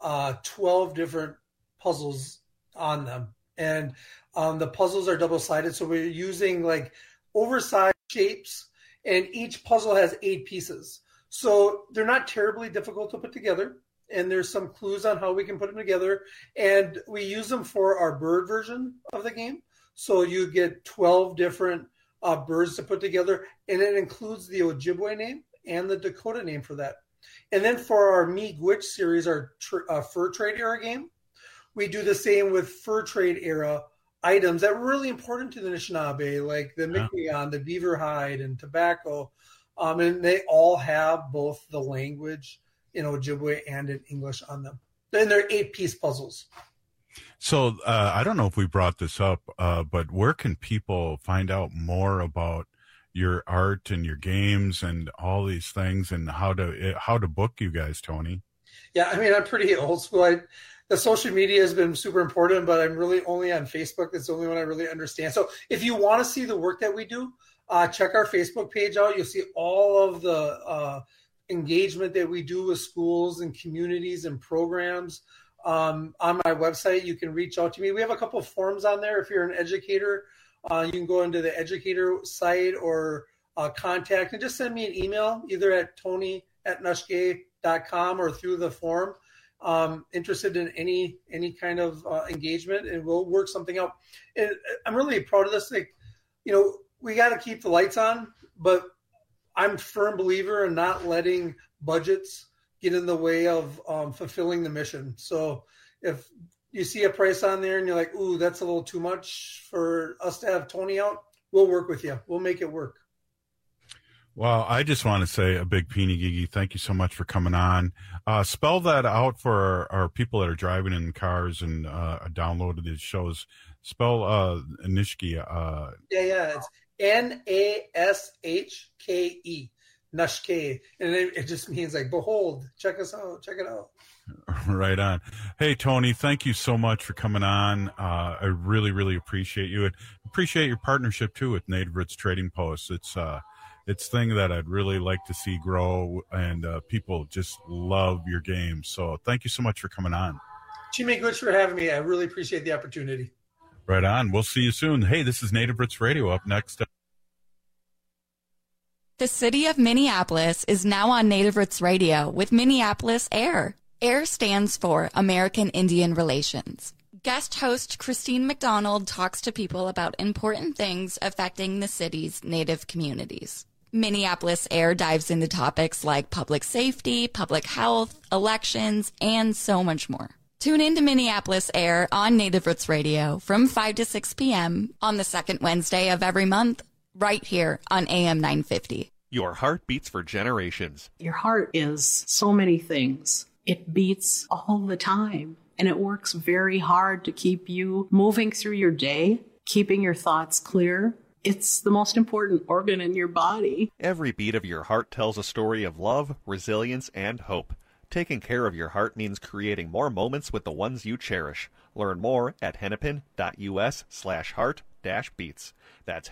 Speaker 25: 12 different puzzles on them. And the puzzles are double-sided, so we're using like oversized shapes, and each puzzle has 8 pieces. So they're not terribly difficult to put together, and there's some clues on how we can put them together. And we use them for our bird version of the game. So you get 12 different birds to put together, and it includes the Ojibwe name and the Dakota name for that. And then for our Miigwech series, our fur trade era game, we do the same with fur trade era items that were really important to the Anishinaabe, like the Mi'kmaq, the beaver hide, and tobacco. And they all have both the language in Ojibwe and in English on them. And they're 8-piece puzzles.
Speaker 18: So I don't know if we brought this up, but where can people find out more about your art and your games and all these things, and how to book you guys, Tony? Yeah, I mean, I'm pretty old school. The social media has been super important, but I'm really only on Facebook. That's the only one I really understand. So if you want to see the work that we do, check our Facebook page out. You'll see all of the engagement that we do with schools and communities and programs. On my website, you can reach out to me. We have a couple of forms on there. If you're an educator, you can go into the educator site or contact and just send me an email, either at tony@nushke.com or through the form. Interested in any kind of engagement, and we'll work something out. And I'm really proud of this. Like, we got to keep the lights on, but I'm a firm believer in not letting budgets get in the way of fulfilling the mission. So if you see a price on there and you're like, ooh, that's a little too much for us to have Tony out, we'll work with you. We'll make it work. Well, I just want to say a big Peeny Gigi, thank you so much for coming on. Spell that out for our people that are driving in cars and downloaded these shows. Spell Nishke.
Speaker 25: Yeah, it's Nashke, Nushke, and it just means like, behold, check us out, check it out.
Speaker 18: Right on. Hey, Tony, thank you so much for coming on. I really, really appreciate you, and appreciate your partnership too with Native Roots Trading Post. It's a thing that I'd really like to see grow, and people just love your games. So thank you so much for coming on.
Speaker 25: Miigwech for having me. I really appreciate the opportunity.
Speaker 18: Right on. We'll see you soon. Hey, this is Native Roots Radio. Up next.
Speaker 23: The city of Minneapolis is now on Native Roots Radio with Minneapolis AIR. AIR stands for American Indian Relations. Guest host Christine McDonald talks to people about important things affecting the city's Native communities. Minneapolis AIR dives into topics like public safety, public health, elections, and so much more. Tune in to Minneapolis AIR on Native Roots Radio from 5 to 6 p.m. on the second Wednesday of every month, right here on AM 950.
Speaker 20: Your heart beats for generations.
Speaker 13: Your heart is so many things. It beats all the time, and it works very hard to keep you moving through your day, keeping your thoughts clear. It's the most important organ in your body.
Speaker 20: Every beat of your heart tells a story of love, resilience, and hope. Taking care of your heart means creating more moments with the ones you cherish. Learn more at hennepin.us/heart-beats. That's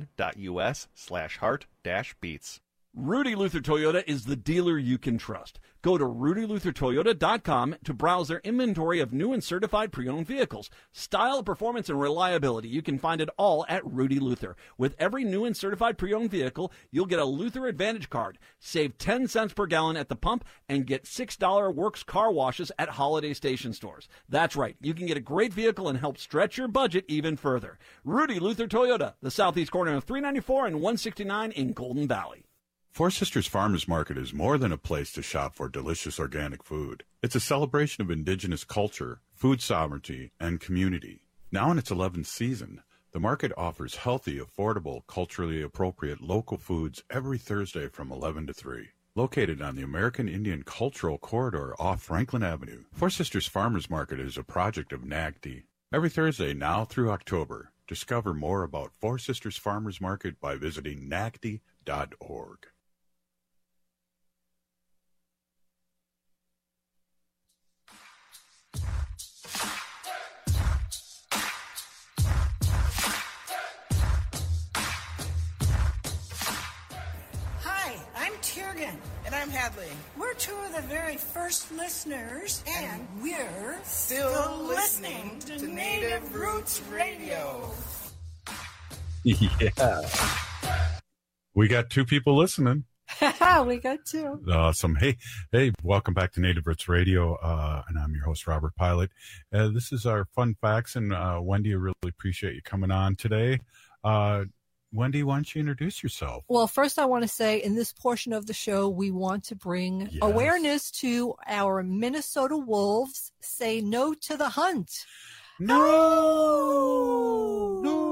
Speaker 20: hennepin.us/heart-beats.
Speaker 22: Rudy Luther Toyota is the dealer you can trust. Go to rudyluthertoyota.com to browse their inventory of new and certified pre-owned vehicles. Style, performance, and reliability, you can find it all at Rudy Luther. With every new and certified pre-owned vehicle, you'll get a Luther Advantage card, save 10 cents per gallon at the pump, and get $6 Works car washes at Holiday Station stores. That's right, you can get a great vehicle and help stretch your budget even further. Rudy Luther Toyota, the southeast corner of 394 and 169 in Golden Valley.
Speaker 18: Four Sisters Farmers Market is more than a place to shop for delicious organic food. It's a celebration of indigenous culture, food sovereignty, and community. Now in its 11th season, the market offers healthy, affordable, culturally appropriate local foods every Thursday from 11 to 3. Located on the American Indian Cultural Corridor off Franklin Avenue, Four Sisters Farmers Market is a project of NAGD. Every Thursday now through October. Discover more about Four Sisters Farmers Market by visiting NACD.org.
Speaker 14: Hi, I'm Tiergan.
Speaker 15: And I'm Hadley.
Speaker 14: We're two of the very first listeners, and we're
Speaker 15: still listening to Native Roots Radio.
Speaker 18: Yeah. We got two people listening.
Speaker 16: We got two.
Speaker 18: Awesome. Hey, welcome back to Native Roots Radio. And I'm your host, Robert Pilot. This is our fun facts. And Wendy, I really appreciate you coming on today. Wendy, why don't you introduce yourself?
Speaker 16: Well, first I want to say in this portion of the show, we want to bring awareness to our Minnesota Wolves. Say no to the hunt.
Speaker 18: No.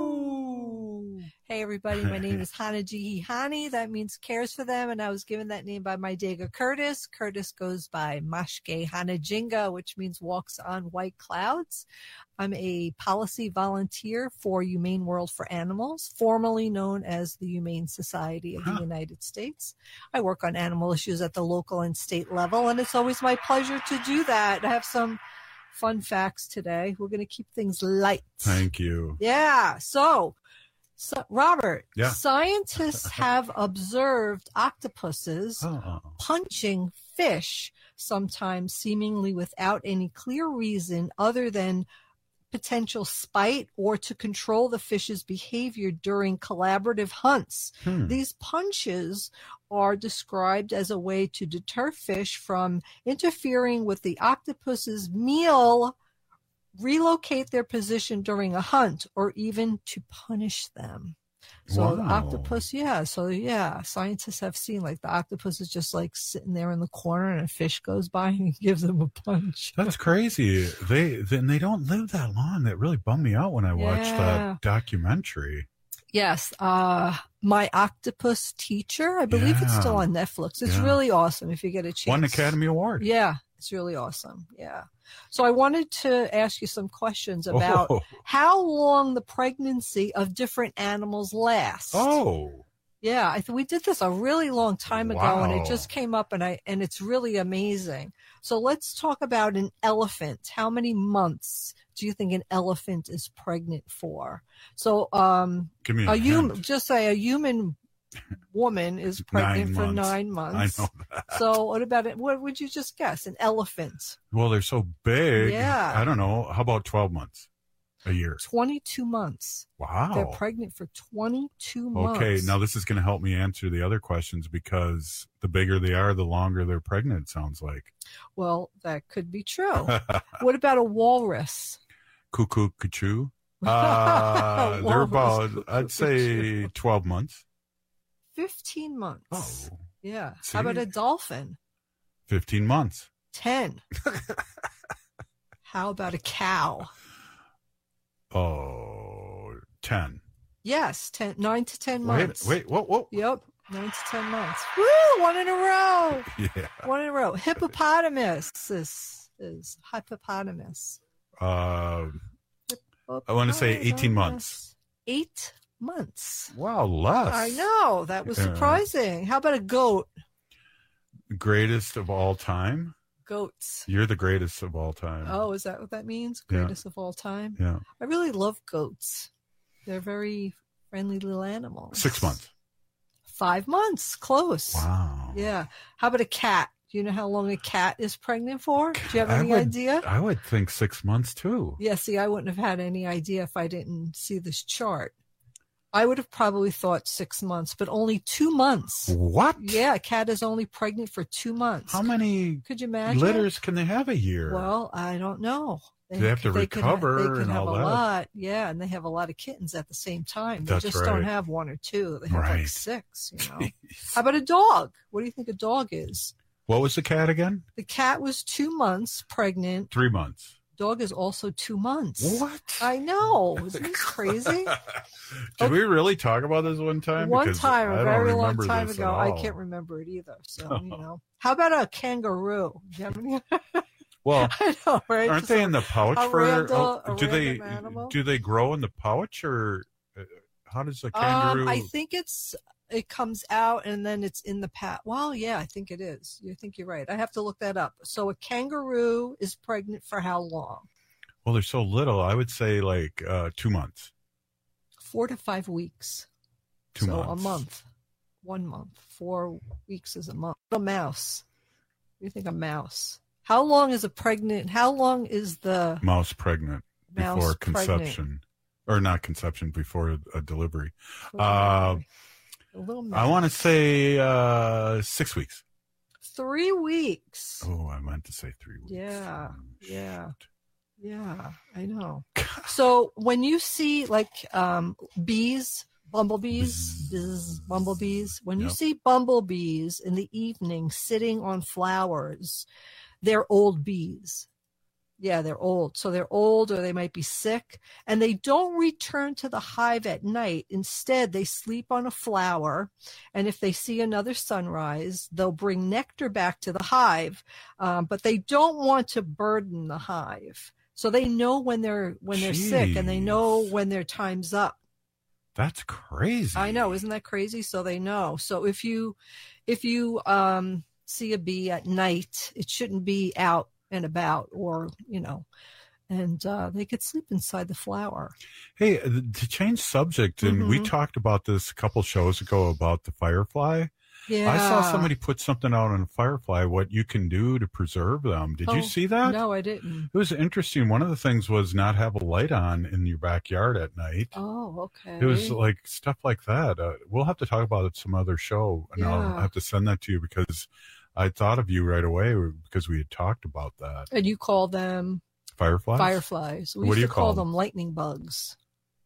Speaker 16: Hey, everybody. My name is Hana Jihihani. That means cares for them. And I was given that name by my Dega Curtis. Curtis goes by Mashke Hanajinga, which means walks on white clouds. I'm a policy volunteer for Humane World for Animals, formerly known as the Humane Society of the United States. I work on animal issues at the local and state level, and it's always my pleasure to do that. I have some fun facts today. We're going to keep things light.
Speaker 18: Thank you.
Speaker 16: Yeah. So Robert,
Speaker 18: yeah.
Speaker 16: Scientists have observed octopuses punching fish, sometimes seemingly without any clear reason other than potential spite or to control the fish's behavior during collaborative hunts. These punches are described as a way to deter fish from interfering with the octopus's meal, relocate their position during a hunt, or even to punish them. So
Speaker 18: Wow.
Speaker 16: octopus, scientists have seen like the octopus is just like sitting there in the corner and a fish goes by and gives them a punch.
Speaker 18: That's crazy. They don't live that long. That really bummed me out when I watched that documentary.
Speaker 16: Yes. My Octopus Teacher, I believe it's still on Netflix. It's really awesome if you get a chance.
Speaker 18: Won Academy Award.
Speaker 16: Yeah, it's really awesome. Yeah. So I wanted to ask you some questions about how long the pregnancy of different animals lasts.
Speaker 18: Oh.
Speaker 16: Yeah, we did this a really long time ago,
Speaker 18: Wow.
Speaker 16: and it just came up, and it's really amazing. So let's talk about an elephant. How many months do you think an elephant is pregnant for? So,
Speaker 18: Give me a hint.
Speaker 16: just say a human woman is pregnant for 9 months.
Speaker 18: I know that.
Speaker 16: So what about it? What would you just guess? An elephant.
Speaker 18: Well, they're so big.
Speaker 16: Yeah.
Speaker 18: I don't know. How about 12 months? A year?
Speaker 16: 22 months.
Speaker 18: Wow.
Speaker 16: They're pregnant for 22 months.
Speaker 18: Okay, now this is going to help me answer the other questions because the bigger they are, the longer they're pregnant, it sounds like.
Speaker 16: Well, that could be true. What about a walrus?
Speaker 18: Cuckoo, cuckoo. They're about, I'd say 12 months.
Speaker 16: 15 months.
Speaker 18: Oh.
Speaker 16: Yeah.
Speaker 18: See?
Speaker 16: How about a dolphin?
Speaker 18: 15 months.
Speaker 16: 10. How about a cow?
Speaker 18: Oh, 10.
Speaker 16: Yes, 9 to 10 months.
Speaker 18: Wait, whoa.
Speaker 16: Yep, 9 to 10 months. Woo! 1 in a row.
Speaker 18: Yeah.
Speaker 16: 1 in a row. Hippopotamus is hippopotamus.
Speaker 18: I want to say 18 months.
Speaker 16: 8 months.
Speaker 18: Wow, less.
Speaker 16: I know. That was surprising. How about a goat?
Speaker 18: Greatest of all time?
Speaker 16: Goats.
Speaker 18: You're the greatest of all time.
Speaker 16: Oh, is that what that means?
Speaker 18: Yeah.
Speaker 16: Greatest of all time?
Speaker 18: Yeah.
Speaker 16: I really love goats. They're very friendly little animals.
Speaker 18: 6 months.
Speaker 16: 5 months. Close.
Speaker 18: Wow.
Speaker 16: Yeah. How about a cat? Do you know how long a cat is pregnant for? Do you have any idea?
Speaker 18: I would think 6 months too.
Speaker 16: Yeah, see, I wouldn't have had any idea if I didn't see this chart. I would have probably thought 6 months, but only 2 months.
Speaker 18: What?
Speaker 16: Yeah, a cat is only pregnant for 2 months.
Speaker 18: How many
Speaker 16: could you imagine?
Speaker 18: litters can they have a year?
Speaker 16: Well, I don't know.
Speaker 18: They have to recover
Speaker 16: they can
Speaker 18: and
Speaker 16: have
Speaker 18: all
Speaker 16: a
Speaker 18: that.
Speaker 16: lot. Yeah, and they have a lot of kittens at the same time. They
Speaker 18: That's
Speaker 16: just
Speaker 18: right.
Speaker 16: don't have 1 or 2. They have like
Speaker 18: Right.
Speaker 16: 6, you know. How about a dog? What do you think a dog is?
Speaker 18: What was the cat again?
Speaker 16: The cat was 2 months pregnant.
Speaker 18: 3 months.
Speaker 16: Dog is also 2 months.
Speaker 18: What?
Speaker 16: I know. Isn't this crazy?
Speaker 18: Did we really talk about this one time?
Speaker 16: One
Speaker 18: Because
Speaker 16: time,
Speaker 18: I
Speaker 16: a
Speaker 18: don't
Speaker 16: very long
Speaker 18: remember
Speaker 16: time
Speaker 18: this
Speaker 16: ago.
Speaker 18: at
Speaker 16: I
Speaker 18: all.
Speaker 16: can't remember it either. So, you know. How about a kangaroo? Do you have any?
Speaker 18: Well,
Speaker 16: I know, right?
Speaker 18: Aren't they in the pouch
Speaker 16: animal?
Speaker 18: Do they grow in the pouch, or how does a kangaroo?
Speaker 16: I think it comes out and then it's in the pouch. Well, yeah, I think it is. I think you're right. I have to look that up. So a kangaroo is pregnant for how long?
Speaker 18: Well, they're so little. I would say like 2 months.
Speaker 16: 4 to 5 weeks.
Speaker 18: 2 months.
Speaker 16: So a month. 1 month. 4 weeks is a month. A mouse. What do you think of mouse? How long is the
Speaker 18: mouse pregnant before conception?
Speaker 16: Pregnant?
Speaker 18: Or not conception, before a delivery.
Speaker 16: A little mouse.
Speaker 18: I want to say 6 weeks.
Speaker 16: 3 weeks.
Speaker 18: Oh, I meant to say 3 weeks.
Speaker 16: Yeah. Yeah, I know. So when you see like bees, bumblebees, when you see bumblebees in the evening sitting on flowers, they're old bees. Yeah, they're old. So they're old, or they might be sick, and they don't return to the hive at night. Instead, they sleep on a flower, and if they see another sunrise, they'll bring nectar back to the hive, but they don't want to burden the hive. So they know when they're sick, and they know when their time's up.
Speaker 18: That's crazy.
Speaker 16: I know, isn't that crazy? So they know. So if you see a bee at night, it shouldn't be out and about, or and they could sleep inside the flower.
Speaker 18: Hey, to change subject, and we talked about this a couple shows ago about the firefly.
Speaker 16: Yeah,
Speaker 18: I saw somebody put something out on a firefly, what you can do to preserve them. Did you see that?
Speaker 16: No, I didn't.
Speaker 18: It was interesting. One of the things was not have a light on in your backyard at night.
Speaker 16: Oh, okay.
Speaker 18: It was like stuff like that. We'll have to talk about it some other show, and I'll have to send that to you, because I thought of you right away because we had talked about that.
Speaker 16: And you call them
Speaker 18: fireflies?
Speaker 16: Fireflies. We used to call them lightning bugs.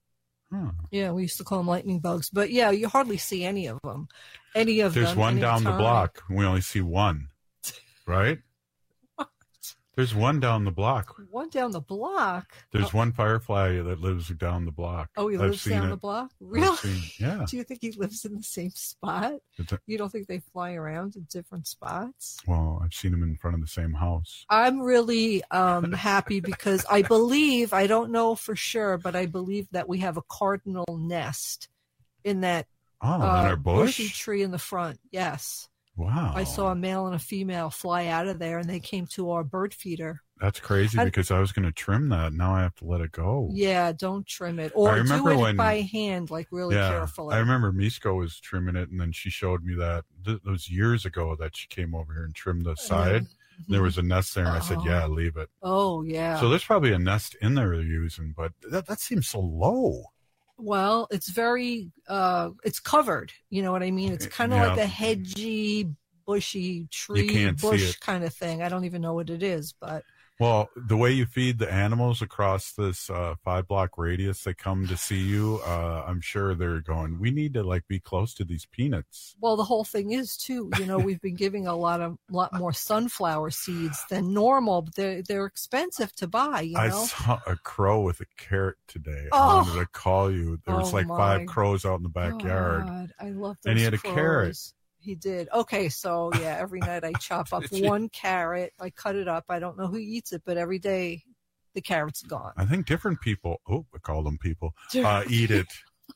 Speaker 18: Huh.
Speaker 16: Yeah, we used to call them lightning bugs. But yeah, you hardly see any of them.
Speaker 18: There's one down the block. We only see one, right?
Speaker 16: What?
Speaker 18: There's one down the block.
Speaker 16: One down the block?
Speaker 18: There's one firefly that lives down the block.
Speaker 16: Oh, he lives down the block? Really?
Speaker 18: Yeah.
Speaker 16: Do you think he lives in the same spot? You don't think they fly around in different spots?
Speaker 18: Well, I've seen him in front of the same house.
Speaker 16: I'm really happy because I believe, I don't know for sure, but I believe that we have a cardinal nest in that
Speaker 18: in our bush?
Speaker 16: bushy tree in the front. Yes.
Speaker 18: Wow.
Speaker 16: I saw a male and a female fly out of there, and they came to our bird feeder.
Speaker 18: That's crazy, because I was going to trim that. Now I have to let it go.
Speaker 16: Yeah, don't trim it. Or do it by hand, like really carefully.
Speaker 18: I remember Misko was trimming it, and then she showed me that. It was years ago that she came over here and trimmed the side. There was a nest there, and I said, yeah, leave it.
Speaker 16: Oh, yeah.
Speaker 18: So there's probably a nest in there they're using, but that seems so low.
Speaker 16: Well, it's very, it's covered. You know what I mean? It's kind of like a hedgy, bushy tree, bush kind of thing. I don't even know what it is, but.
Speaker 18: Well, the way you feed the animals across this 5-block radius, they come to see you. I'm sure they're going, we need to be close to these peanuts.
Speaker 16: Well, the whole thing is too, we've been giving a lot more sunflower seeds than normal, but they're expensive to buy.
Speaker 18: I saw a crow with a carrot today. I wanted to call you. There was 5 crows out in the backyard.
Speaker 16: God, I love those.
Speaker 18: And he had
Speaker 16: crows.
Speaker 18: A carrot.
Speaker 16: He did. Okay, so yeah, every night I chop up one carrot. I cut it up. I don't know who eats it, but every day the carrot's gone.
Speaker 18: I think different people, I call them people, eat it.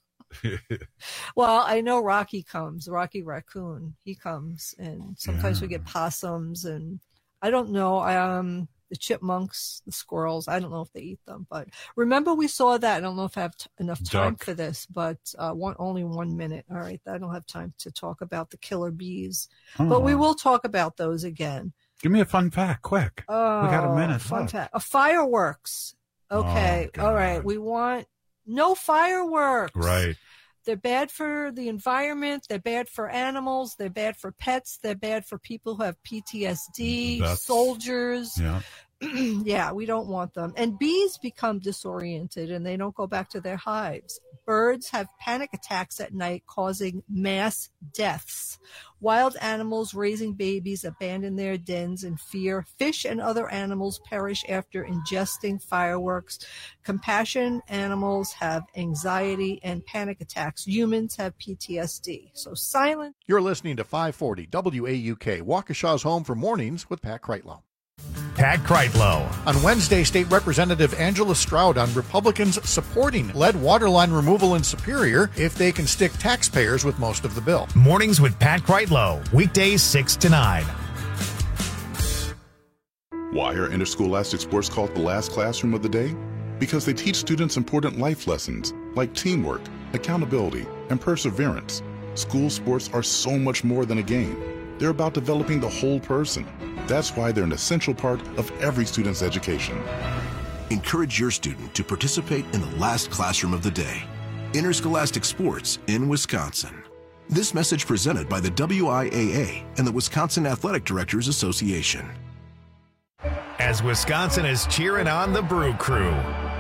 Speaker 16: Well, I know Rocky Raccoon. He comes, and sometimes we get possums, and I don't know. The chipmunks, the squirrels, I don't know if they eat them, but remember we saw that. I don't know if I have enough time for this, but only 1 minute. All right, I don't have time to talk about the killer bees, but we will talk about those again.
Speaker 18: Give me a fun fact, quick. We got a minute.
Speaker 16: Fun fact. Fireworks. Okay, all right. We want no fireworks.
Speaker 18: Right.
Speaker 16: They're bad for the environment. They're bad for animals. They're bad for pets. They're bad for people who have PTSD, soldiers.
Speaker 18: Yeah.
Speaker 16: Yeah, we don't want them. And bees become disoriented and they don't go back to their hives. Birds have panic attacks at night, causing mass deaths. Wild animals raising babies abandon their dens in fear. Fish and other animals perish after ingesting fireworks. Compassion animals have anxiety and panic attacks. Humans have PTSD. So silent.
Speaker 4: You're listening to 540 WAUK, Waukesha's home for mornings with Pat Kreitlow.
Speaker 1: Pat Kreitlow.
Speaker 4: On Wednesday, State Representative Angela Stroud on Republicans supporting lead waterline removal in Superior if they can stick taxpayers with most of the bill.
Speaker 1: Mornings with Pat Kreitlow, weekdays 6 to 9.
Speaker 5: Why are interscholastic sports called the last classroom of the day? Because they teach students important life lessons like teamwork, accountability, and perseverance. School sports are so much more than a game. They're about developing the whole person. That's why they're an essential part of every student's education.
Speaker 17: Encourage your student to participate in the last classroom of the day. Interscholastic sports in Wisconsin. This message presented by the WIAA and the Wisconsin Athletic Directors Association.
Speaker 1: As Wisconsin is cheering on the Brew Crew.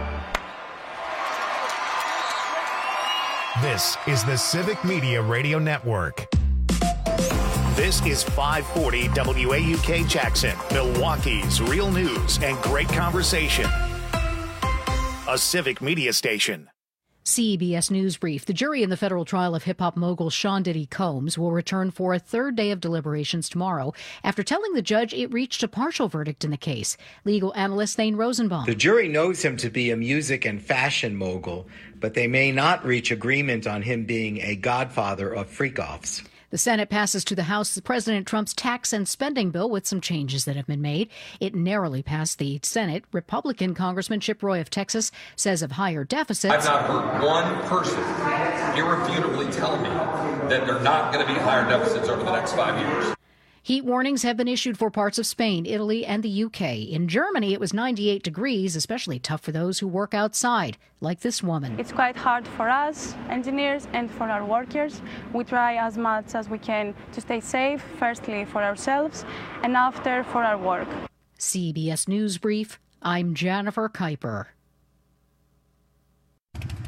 Speaker 1: This is the Civic Media Radio Network. This is 540 WAUK Jackson, Milwaukee's real news and great conversation. A Civic Media station.
Speaker 3: CBS News Brief. The jury in the federal trial of hip-hop mogul Sean Diddy Combs will return for a third day of deliberations tomorrow after telling the judge it reached a partial verdict in the case. Legal analyst Thane Rosenbaum.
Speaker 19: The jury knows him to be a music and fashion mogul, but they may not reach agreement on him being a godfather of freak-offs.
Speaker 3: The Senate passes to the House President Trump's tax and spending bill with some changes that have been made. It narrowly passed the Senate. Republican Congressman Chip Roy of Texas says of higher deficits.
Speaker 21: I've not heard one person irrefutably tell me that they're not going to be higher deficits over the next 5 years.
Speaker 3: Heat warnings have been issued for parts of Spain, Italy, and the UK. In Germany, it was 98 degrees, especially tough for those who work outside, like this woman.
Speaker 24: It's quite hard for us, engineers, and for our workers. We try as much as we can to stay safe, firstly for ourselves, and after for our work.
Speaker 3: CBS News Brief, I'm Jennifer Kuiper.